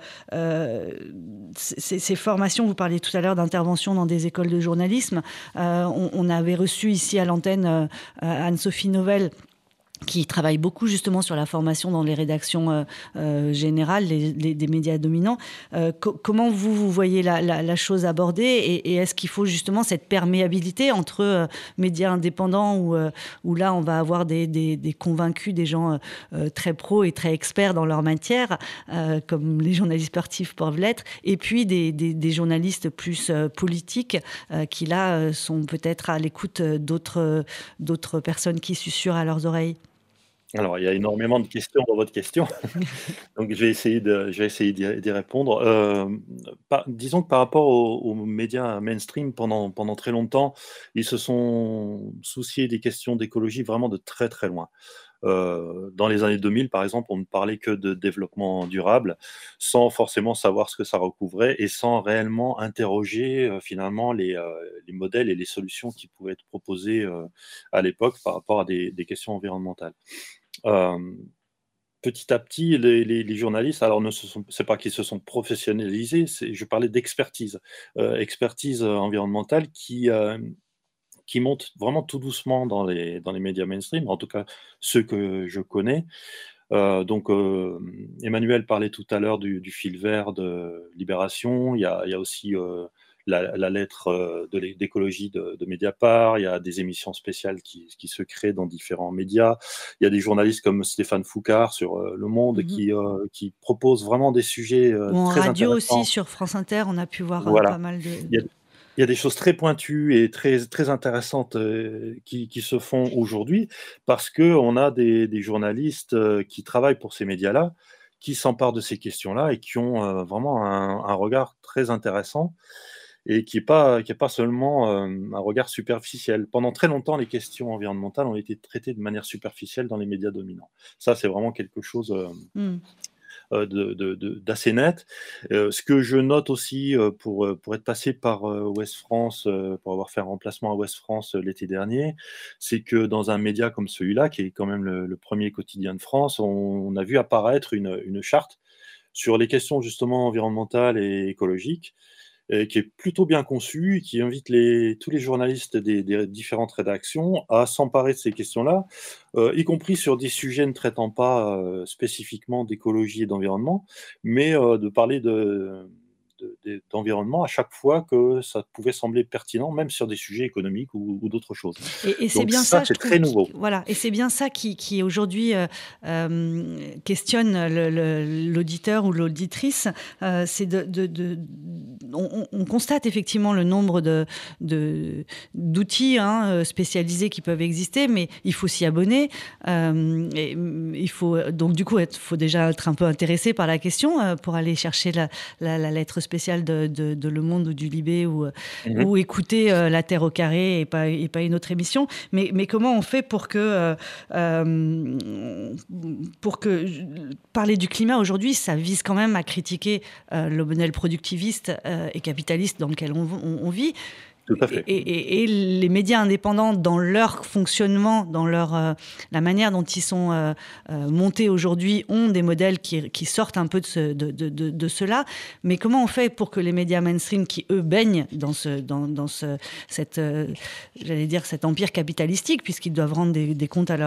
ces formations, vous parliez tout à l'heure d'intervention dans des écoles de journalisme, on avait reçu ici à l'antenne Anne-Sophie Novelle, qui travaille beaucoup justement sur la formation dans les rédactions générales des médias dominants. Comment vous voyez la chose abordée et est-ce qu'il faut justement cette perméabilité entre médias indépendants où là on va avoir des convaincus, des gens très pros et très experts dans leur matière, comme les journalistes sportifs peuvent l'être, et puis des journalistes plus politiques qui là sont peut-être à l'écoute d'autres personnes qui susurrent à leurs oreilles? Alors, il y a énormément de questions dans votre question. Donc, je vais essayer d'y répondre. Disons que par rapport aux médias mainstream, pendant très longtemps, ils se sont souciés des questions d'écologie vraiment de très très loin. Dans les années 2000, par exemple, on ne parlait que de développement durable, sans forcément savoir ce que ça recouvrait et sans réellement interroger finalement les modèles et les solutions qui pouvaient être proposées à l'époque par rapport à des questions environnementales. Petit à petit, les journalistes, alors c'est pas qu'ils se sont professionnalisés, je parlais d'expertise, expertise environnementale qui monte vraiment tout doucement dans les médias mainstream, en tout cas ceux que je connais. Donc, Emmanuel parlait tout à l'heure du fil vert de Libération. Il y a aussi la lettre d'écologie de Mediapart. Il y a des émissions spéciales qui se créent dans différents médias. Il y a des journalistes comme Stéphane Foucard sur Le Monde qui proposent vraiment des sujets très intéressants. En radio aussi, sur France Inter, on a pu voir pas mal de... Il y a des choses très pointues et très, très intéressantes qui se font aujourd'hui parce qu'on a des journalistes qui travaillent pour ces médias-là, qui s'emparent de ces questions-là et qui ont vraiment un regard très intéressant et qui n'est pas seulement un regard superficiel. Pendant très longtemps, les questions environnementales ont été traitées de manière superficielle dans les médias dominants. Ça, c'est vraiment quelque chose... d'assez net. Ce que je note aussi pour être passé par Ouest France, pour avoir fait un remplacement à Ouest France l'été dernier, c'est que dans un média comme celui-là, qui est quand même le premier quotidien de France, on a vu apparaître une charte sur les questions justement environnementales et écologiques, qui est plutôt bien conçue, qui invite tous les journalistes des différentes rédactions à s'emparer de ces questions-là, y compris sur des sujets ne traitant pas spécifiquement d'écologie et d'environnement, mais de parler d'environnement à chaque fois que ça pouvait sembler pertinent, même sur des sujets économiques ou d'autres choses. Et c'est donc bien ça, c'est très nouveau. Voilà, et c'est bien ça qui aujourd'hui questionne l'auditeur ou l'auditrice. C'est on constate effectivement le nombre d'outils spécialisés qui peuvent exister, mais il faut s'y abonner. Et il faut donc du coup faut déjà être un peu intéressé par la question pour aller chercher la lettre spéciale de Le Monde ou du Libé ou écouter La Terre au carré et pas une autre émission. Mais comment on fait pour que parler du climat aujourd'hui, ça vise quand même à critiquer le modèle productiviste et capitaliste dans lequel on vit. Tout à fait. Et les médias indépendants, dans leur fonctionnement, dans la manière dont ils sont montés aujourd'hui, ont des modèles qui sortent un peu de cela. Mais comment on fait pour que les médias mainstream, qui eux baignent dans cet empire capitalistique, puisqu'ils doivent rendre des comptes à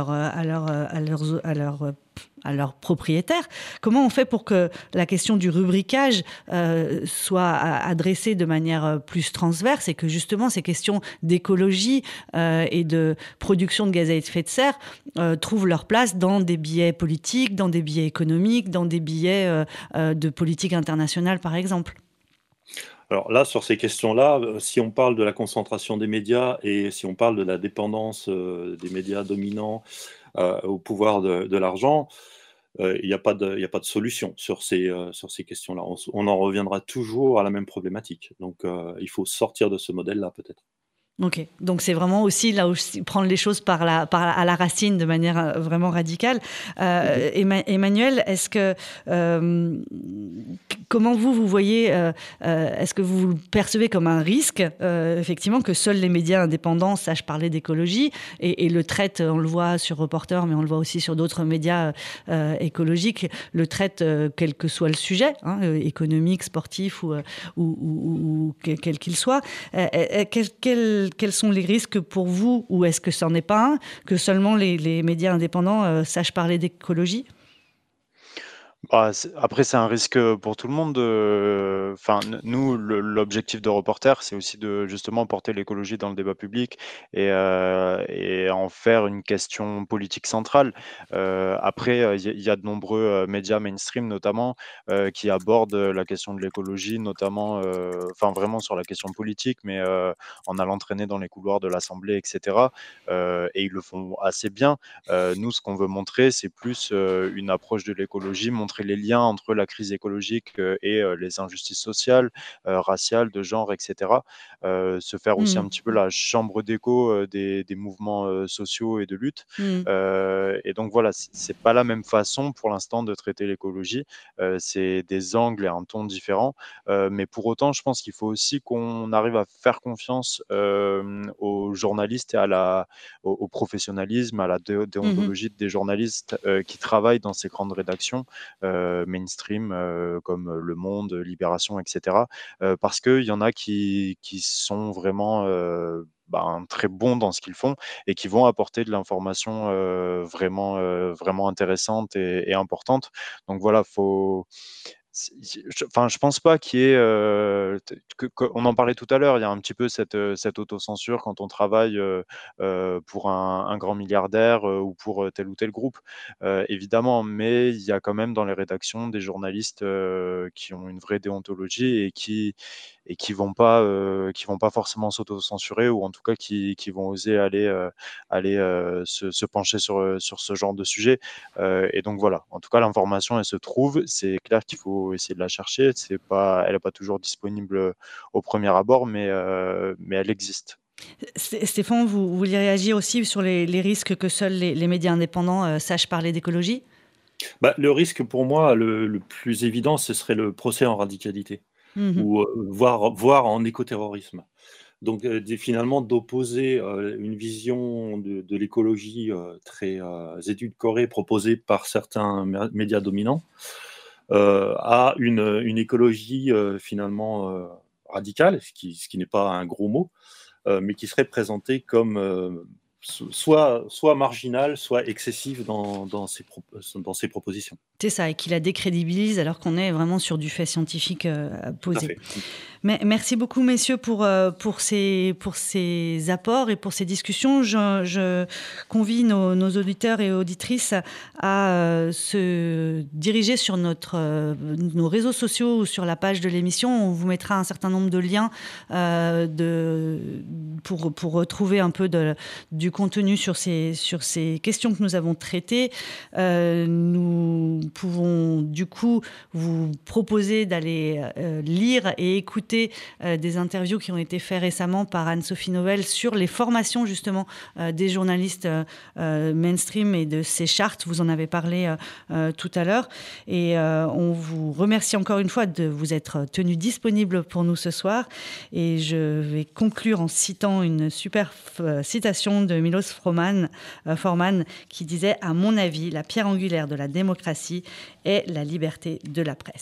leurs propriétaires, comment on fait pour que la question du rubricage soit adressée de manière plus transverse et que justement ces questions d'écologie et de production de gaz à effet de serre trouvent leur place dans des billets politiques, dans des billets économiques, dans des billets de politique internationale par exemple? Alors là, sur ces questions-là, si on parle de la concentration des médias et si on parle de la dépendance des médias dominants au pouvoir de l'argent, il n'y a pas de solution sur ces questions-là. On en reviendra toujours à la même problématique. Donc, il faut sortir de ce modèle-là, peut-être. Ok, donc c'est vraiment aussi là aussi prendre les choses à la racine de manière vraiment radicale. Emmanuel, est-ce que comment vous voyez, est-ce que vous le percevez comme un risque, effectivement, que seuls les médias indépendants sachent parler d'écologie et le traitent, on le voit sur Reporter, mais on le voit aussi sur d'autres médias écologiques, le traitent quel que soit le sujet, hein, économique, sportif ou quel qu'il soit. Quels sont les risques pour vous, ou est-ce que ça n'en est pas un, que seulement les médias indépendants sachent parler d'écologie ? Après, c'est un risque pour tout le monde. Enfin, nous, l'objectif de Reporter, c'est aussi de justement porter l'écologie dans le débat public et en faire une question politique centrale. Après, il y a de nombreux médias mainstream, notamment, qui abordent la question de l'écologie, notamment, enfin vraiment sur la question politique, mais en allant traîner dans les couloirs de l'Assemblée, etc. Et ils le font assez bien. Nous, ce qu'on veut montrer, c'est plus une approche de l'écologie, montrer les liens entre la crise écologique et les injustices sociales, raciales, de genre, etc. Se faire aussi un petit peu la chambre d'écho des mouvements sociaux et de lutte. Et donc voilà, c'est pas la même façon pour l'instant de traiter l'écologie. C'est des angles et un ton différent. Mais pour autant, je pense qu'il faut aussi qu'on arrive à faire confiance aux journalistes et au professionnalisme, à la déontologie des journalistes qui travaillent dans ces grandes rédactions mainstream comme Le Monde, Libération, etc. Parce qu'il y en a qui sont vraiment très bons dans ce qu'ils font et qui vont apporter de l'information vraiment intéressante et importante. Donc voilà, je pense pas qu'il y ait, on en parlait tout à l'heure, il y a un petit peu cette autocensure quand on travaille pour un grand milliardaire ou pour tel ou tel groupe, évidemment, mais il y a quand même dans les rédactions des journalistes qui ont une vraie déontologie et qui vont pas forcément s'autocensurer, ou en tout cas qui vont oser aller se pencher sur ce genre de sujet. Et donc voilà, en tout cas l'information elle se trouve, c'est clair qu'il faut essayer de la chercher, elle n'est pas toujours disponible au premier abord, mais elle existe. Stéphane, vous vouliez réagir aussi sur les risques que seuls les médias indépendants sachent parler d'écologie ? Le risque pour moi, le plus évident, ce serait le procès en radicalité. Ou voire en écoterrorisme. Donc finalement d'opposer une vision de l'écologie très édulcorée proposée par certains médias dominants à une écologie finalement radicale, ce qui n'est pas un gros mot, mais qui serait présentée comme soit marginale, soit excessive dans ses propositions. C'est ça, et qui la décrédibilise alors qu'on est vraiment sur du fait scientifique posé. Mais merci beaucoup, messieurs, pour ces apports et pour ces discussions. Je convie nos auditeurs et auditrices à se diriger sur nos réseaux sociaux ou sur la page de l'émission. On vous mettra un certain nombre de liens pour retrouver un peu du contenu sur ces questions que nous avons traitées. Nous pouvons du coup vous proposer d'aller lire et écouter des interviews qui ont été faites récemment par Anne-Sophie Novelle sur les formations justement des journalistes mainstream et de ces chartes. Vous en avez parlé tout à l'heure. Et on vous remercie encore une fois de vous être tenu disponible pour nous ce soir. Et je vais conclure en citant une super citation de Milos Forman qui disait « À mon avis, la pierre angulaire de la démocratie est la liberté de la presse ».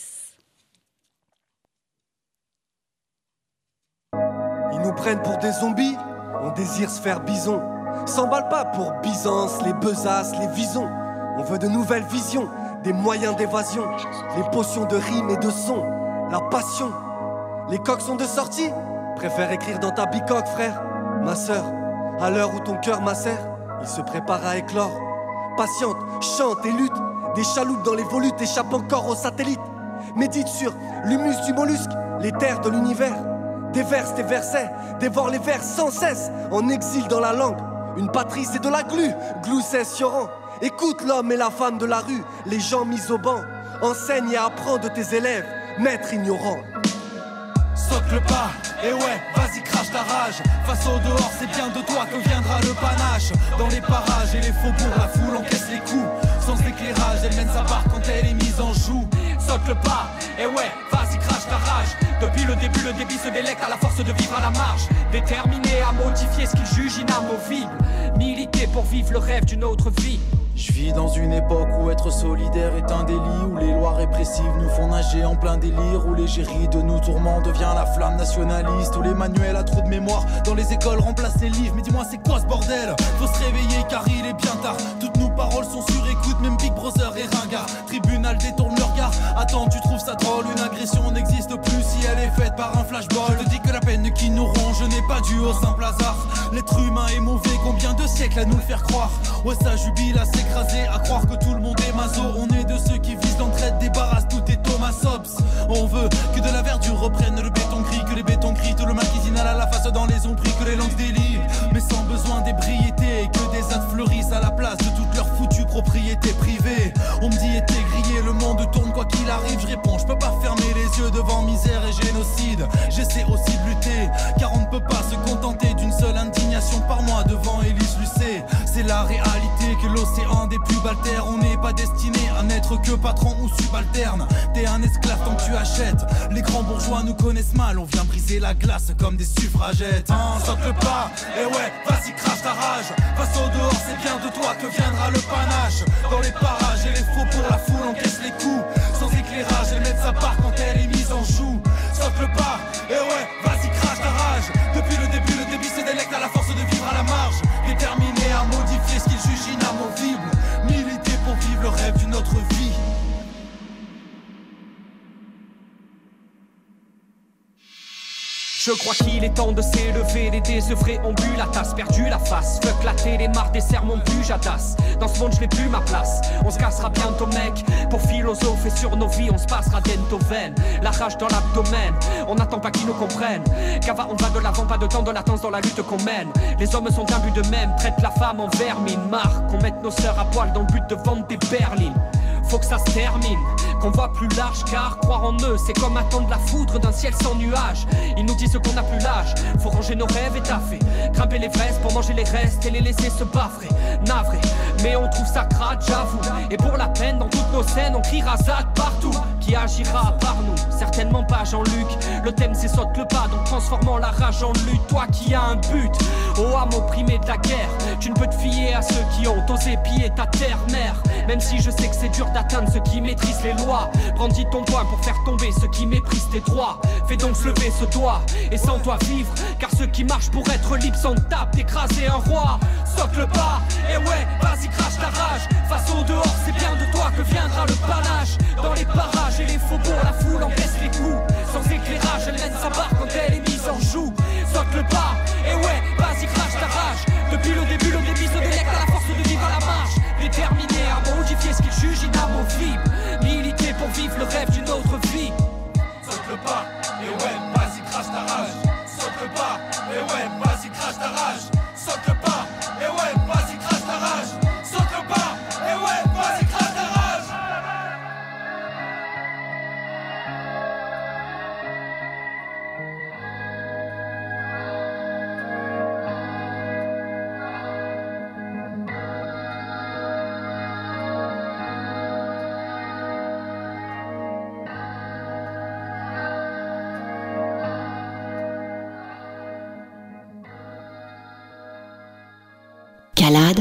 Ils nous prennent pour des zombies, on désire se faire bison. S'emballe pas pour Byzance, les besaces, les visons. On veut de nouvelles visions, des moyens d'évasion, les potions de rimes et de sons, la passion. Les coques sont de sortie, préfère écrire dans ta bicoque, frère. Ma sœur, à l'heure où ton cœur macère, il se prépare à éclore. Patiente, chante et lutte, des chaloupes dans les volutes échappent encore aux satellites. Médite sur l'humus du mollusque, les terres de l'univers. Déverse tes versets, dévore les vers sans cesse, en exil dans la langue. Une patrie c'est de la glu, glou c'est sioran. Écoute l'homme et la femme de la rue, les gens mis au banc. Enseigne et apprends de tes élèves, maître ignorant. Saute le pas, et ouais, vas-y crache ta rage. Face au dehors, c'est bien de toi que viendra le panache. Dans les parages et les faubourgs, la foule encaisse les coups. Sans éclairage, elle mène sa barre quand elle est mise en joue. Saute le pas, et ouais, vas-y crache ta rage. Depuis le début, le débit se délecte à la force de vivre à la marge. Déterminé à modifier ce qu'il juge inamovible. Militer pour vivre le rêve d'une autre vie. Je vis dans une époque où être solidaire est un délit, où les lois répressives nous font nager en plein délire, où l'égérie de nos tourments devient la flamme nationaliste, où les manuels à trop de mémoire dans les écoles remplacent les livres. Mais dis-moi c'est quoi ce bordel? Faut se réveiller car il est bien tard. Toutes nos paroles sont sur écoute, même Big Brother et ringard. Tribunal détourne le regard. Attends, tu trouves ça drôle? Une agression n'existe plus si elle est faite par un flashball. Je te dis que la peine qui nous ronge n'est pas due au simple hasard. L'être humain est mauvais, combien de siècles à nous le faire croire? Ouais ça jubile à s'écraser, à croire que tout le monde est maso. On est de ceux qui visent l'entraide, débarrassent tout est Thomas Hobbes. On veut que de la verdure reprenne le béton gris, que les bétons crient tout le mal qui inhale à la face dans les ombris, que les langues délirent, mais sans besoin d'ébriété, et que des actes fleurissent à la place de toutes leurs foutues propriétés privées. On me dit était grillé, le monde tourne quoi qu'il arrive. Je réponds, je peux pas fermer les yeux devant misère et génocide. J'essaie aussi de lutter, car on ne peut pas se contenter d'une seule indignation par mois devant Élise Lucet. C'est la réalité que l'océan des pubaltères. On n'est pas destiné à n'être que patron ou subalterne. T'es un esclave tant que tu achètes. Les grands bourgeois nous connaissent mal. On vient briser la glace comme des suffragettes. Saute le pas, et ouais, vas-y crache ta rage. Face au dehors, c'est bien de toi que viendra le panache. Dans les parages et les faux pour la foule encaisse les coups. Sans éclairage, elle met sa barre quand elle est mise en joue. Saute le pas, et ouais, vas-y crache ta rage. Depuis le début, le débit se délecte à la force de vivre à la marge. Déterminé à modifier ce qu'il juge inamovible. Militer pour vivre le rêve d'une autre vie. Je crois qu'il est temps de s'élever, les désœuvrés ont bu la tasse, perdu la face. Fuck la télé, marre des sermons plus j'adasse. Dans ce monde je n'ai plus ma place. On se cassera bientôt mec, pour philosopher sur nos vies. On se passera d'entoven, la rage dans l'abdomen. On n'attend pas qu'ils nous comprennent, Cava on va de l'avant, pas de temps de latence dans la lutte qu'on mène. Les hommes sont imbus d'eux-mêmes, traitent la femme en vermine. Marre qu'on mette nos sœurs à poil dans le but de vendre des berlines. Faut que ça se termine, qu'on voit plus large, car croire en eux c'est comme attendre la foudre d'un ciel sans nuages. Ils nous disent qu'on n'a plus l'âge, faut ranger nos rêves et taffer, grimper l'Everest pour manger les restes et les laisser se baffrer. Navré, mais on trouve ça crade, j'avoue. Et pour la peine, dans toutes nos scènes, on criera ZAD partout. Qui agira par nous? Certainement pas Jean-Luc. Le thème c'est saute le pas, donc transformant la rage en lutte. Toi qui as un but, ô âme opprimée de la guerre, tu ne peux te fier à ceux qui ont osé piller ta terre-mère. Même si je sais que c'est dur d'atteindre ceux qui maîtrisent les lois. Brandis ton poing pour faire tomber ceux qui méprisent tes droits. Fais donc se lever ce doigt et sans toi vivre, car ceux qui marchent pour être libres sont tapent d'écraser un roi. Saute le pas, et ouais, vas-y crache ta rage. Face au dehors, c'est bien de toi que viendra le panache. Dans les parages et les faubourgs, la foule encaisse les coups. Sans éclairage, elle mène sa barre quand elle est mise en joue. Saute le pas, et ouais, vas-y crache ta rage. Depuis le début, le débit se délecte à la force de vivre à la marche. Déterminé à modifier ce qu'il juge inamovible. Militer pour vivre le rêve d'une autre vie. Saute le pas, et ouais, vas-y crache ta rage. Saute le pas, et ouais, vas-y crache ta rage. Saute le pas, et ouais, vas-y crache ta rage. Saute le pas, et ouais, vas-y crache ta rage. Calade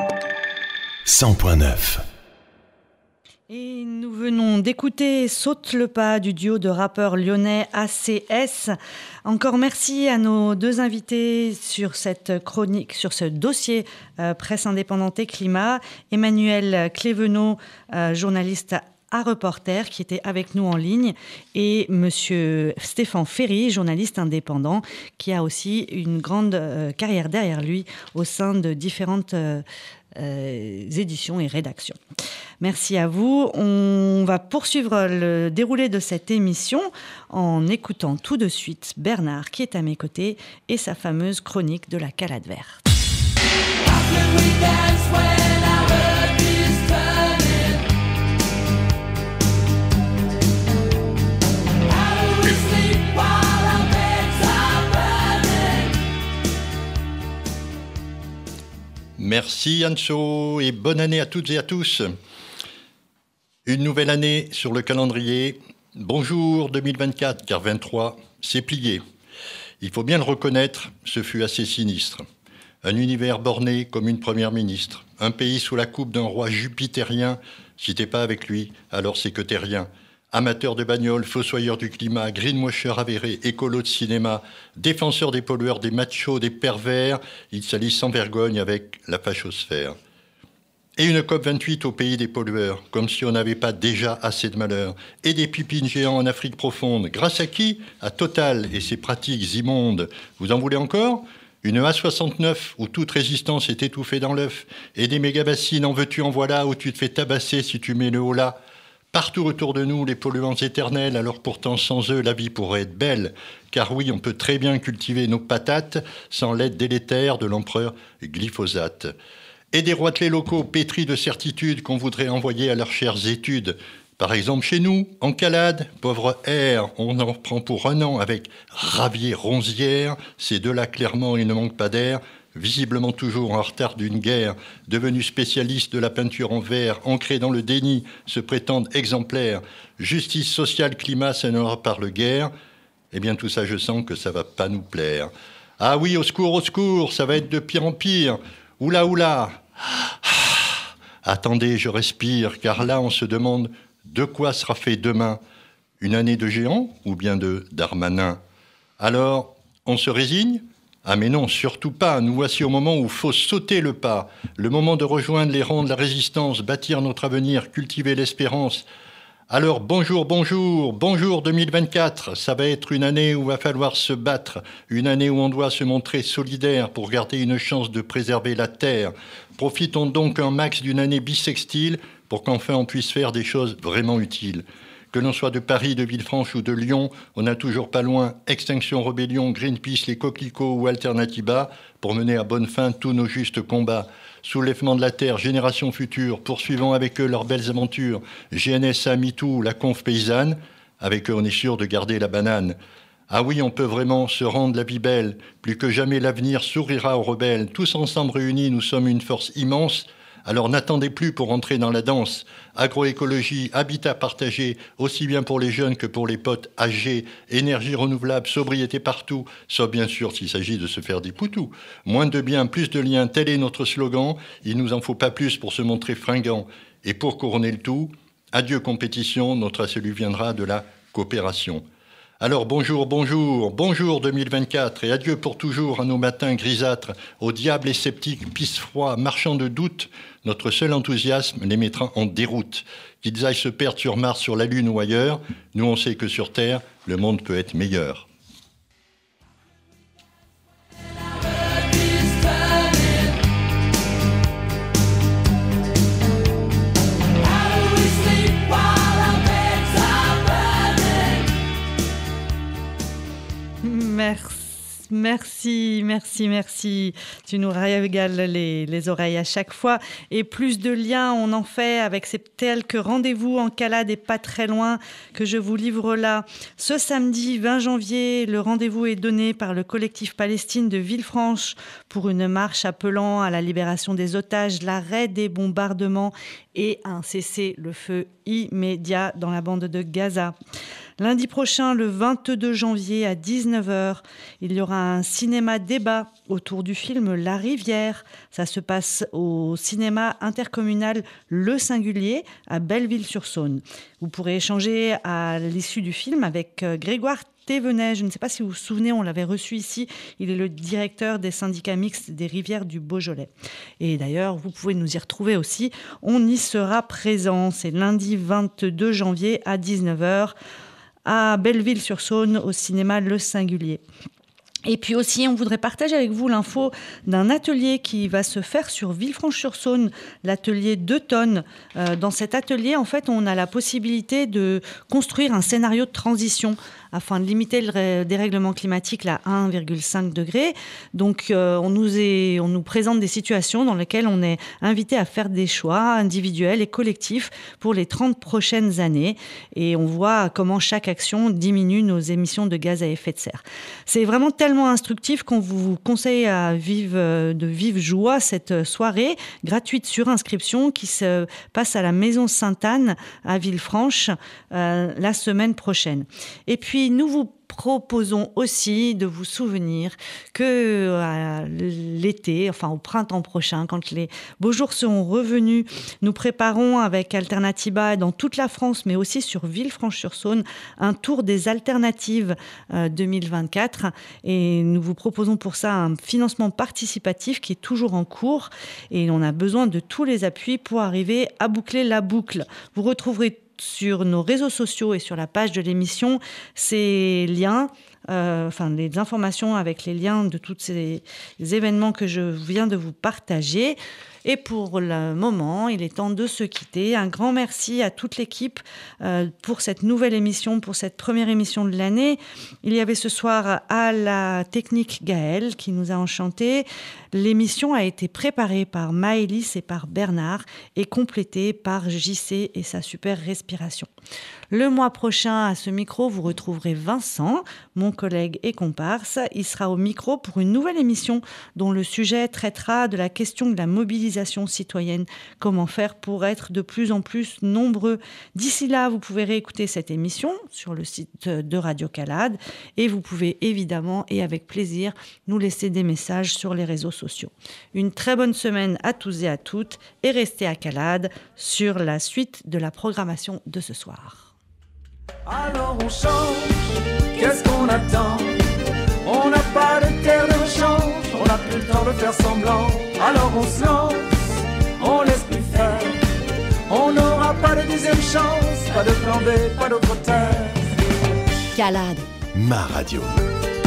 100.9. Et nous venons d'écouter Saute le pas du duo de rappeurs lyonnais ACS. Encore merci à nos deux invités sur cette chronique, sur ce dossier presse indépendante et climat. Emmanuel Clévenot, journaliste à Reporter, qui était avec nous en ligne, et monsieur Stéphane Ferry, journaliste indépendant, qui a aussi une grande carrière derrière lui au sein de différentes éditions et rédactions. Merci à vous. On va poursuivre le déroulé de cette émission en écoutant tout de suite Bernard, qui est à mes côtés, et sa fameuse chronique de la Calade verte. Merci Anso et bonne année à toutes et à tous. Une nouvelle année sur le calendrier. Bonjour 2024, car 23, c'est plié. Il faut bien le reconnaître, ce fut assez sinistre. Un univers borné comme une première ministre. Un pays sous la coupe d'un roi jupitérien. Si t'es pas avec lui, alors c'est que t'es rien. Amateur de bagnole, fossoyeur du climat, greenwasher avéré, écolo de cinéma, défenseur des pollueurs, des machos, des pervers, il s'allie sans vergogne avec la fachosphère. Et une COP28 au pays des pollueurs, comme si on n'avait pas déjà assez de malheur. Et des pipines géants en Afrique profonde. Grâce à qui? À Total et ses pratiques immondes. Vous en voulez encore? Une A69 où toute résistance est étouffée dans l'œuf. Et des méga-bassines en veux-tu en voilà où tu te fais tabasser si tu mets le haut là. Partout autour de nous, les polluants éternels, alors pourtant sans eux, la vie pourrait être belle. Car oui, on peut très bien cultiver nos patates sans l'aide délétère de l'empereur glyphosate. Et des roitelets locaux pétris de certitudes qu'on voudrait envoyer à leurs chères études. Par exemple, chez nous, en Calade, pauvre air, on en prend pour un an avec Ravier, Ronzière. Ces deux-là, clairement, il ne manque pas d'air. Visiblement toujours en retard d'une guerre, devenus spécialistes de la peinture en verre, ancrés dans le déni, se prétendent exemplaires. Justice sociale, climat, ça ne leur parle guère. Eh bien, tout ça, je sens que ça va pas nous plaire. Ah oui, au secours, ça va être de pire en pire. Oula, oula. Attendez, je respire, car là, on se demande de quoi sera fait demain. Une année de géant ou bien de Darmanin? Alors, on se résigne? Ah mais non, surtout pas. Nous voici au moment où il faut sauter le pas. Le moment de rejoindre les rangs de la résistance, bâtir notre avenir, cultiver l'espérance. Alors bonjour 2024. Ça va être une année où il va falloir se battre. Une année où on doit se montrer solidaire pour garder une chance de préserver la terre. Profitons donc un max d'une année bissextile pour qu'enfin on puisse faire des choses vraiment utiles. Que l'on soit de Paris, de Villefranche ou de Lyon, on n'a toujours pas loin Extinction Rebellion, Greenpeace, les Coquelicots ou Alternativa pour mener à bonne fin tous nos justes combats. Soulèvement de la Terre, Génération Future, poursuivant avec eux leurs belles aventures. GNSA, MeToo, la conf paysanne, avec eux on est sûr de garder la banane. Ah oui, on peut vraiment se rendre la vie belle. Plus que jamais l'avenir sourira aux rebelles. Tous ensemble réunis, nous sommes une force immense. Alors n'attendez plus pour entrer dans la danse. Agroécologie, habitat partagé, aussi bien pour les jeunes que pour les potes âgés, énergie renouvelable, sobriété partout, sauf bien sûr s'il s'agit de se faire des poutous. Moins de biens, plus de liens, tel est notre slogan. Il nous en faut pas plus pour se montrer fringant. Et pour couronner le tout, adieu compétition, notre salut viendra de la coopération. Alors bonjour 2024 et adieu pour toujours à nos matins grisâtres, aux diables et sceptiques, pisse-froids, marchands de doute. Notre seul enthousiasme les mettra en déroute. Qu'ils aillent se perdre sur Mars, sur la Lune ou ailleurs, nous on sait que sur Terre, le monde peut être meilleur. Merci. Tu nous régales les oreilles à chaque fois. Et plus de liens on en fait avec ces tels que rendez-vous en Calade et pas très loin que je vous livre là. Ce samedi 20 janvier, le rendez-vous est donné par le collectif Palestine de Villefranche pour une marche appelant à la libération des otages, l'arrêt des bombardements et un cessez-le-feu immédiat dans la bande de Gaza. Lundi prochain, le 22 janvier à 19h, il y aura un cinéma-débat autour du film La Rivière. Ça se passe au cinéma intercommunal Le Singulier à Belleville-sur-Saône. Vous pourrez échanger à l'issue du film avec Grégoire Thévenet. Je ne sais pas si vous vous souvenez, on l'avait reçu ici. Il est le directeur des syndicats mixtes des rivières du Beaujolais. Et d'ailleurs, vous pouvez nous y retrouver aussi. On y sera présent. C'est lundi 22 janvier à 19h. À Belleville-sur-Saône, au cinéma Le Singulier. Et puis aussi, on voudrait partager avec vous l'info d'un atelier qui va se faire sur Villefranche-sur-Saône, l'atelier 2 tonnes. Dans cet atelier, en fait, on a la possibilité de construire un scénario de transition afin de limiter le dérèglement climatique à 1,5 degré. Donc, on nous présente des situations dans lesquelles on est invité à faire des choix individuels et collectifs pour les 30 prochaines années. Et on voit comment chaque action diminue nos émissions de gaz à effet de serre. C'est vraiment tellement instructif qu'on vous conseille de vive joie cette soirée gratuite sur inscription qui se passe à la Maison Sainte-Anne à Villefranche la semaine prochaine. Et puis, nous vous proposons aussi de vous souvenir que l'été, enfin au printemps prochain, quand les beaux jours seront revenus, nous préparons avec Alternatiba dans toute la France, mais aussi sur Villefranche-sur-Saône, un tour des alternatives 2024. Et nous vous proposons pour ça un financement participatif qui est toujours en cours. Et on a besoin de tous les appuis pour arriver à boucler la boucle. Vous retrouverez sur nos réseaux sociaux et sur la page de l'émission ces liens, les informations avec les liens de tous ces événements que je viens de vous partager. Et pour le moment, il est temps de se quitter. Un grand merci à toute l'équipe pour cette nouvelle émission, pour cette première émission de l'année. Il y avait ce soir à la technique Gaël qui nous a enchantés. L'émission a été préparée par Maëlys et par Bernard et complétée par JC et sa super respiration. Le mois prochain, à ce micro, vous retrouverez Vincent, mon collègue et comparse. Il sera au micro pour une nouvelle émission dont le sujet traitera de la question de la mobilisation citoyenne. Comment faire pour être de plus en plus nombreux. D'ici là, vous pouvez réécouter cette émission sur le site de Radio Calade et vous pouvez évidemment et avec plaisir nous laisser des messages sur les réseaux sociaux. Une très bonne semaine à tous et à toutes et restez à Calade sur la suite de la programmation de ce soir. Alors on change, qu'est-ce qu'on attend? On n'a pas de terre de rechange, on n'a plus le temps de faire semblant. Alors on se lance, on laisse plus faire. On n'aura pas de deuxième chance, pas de plan B, pas d'autre terre. Calade, ma radio.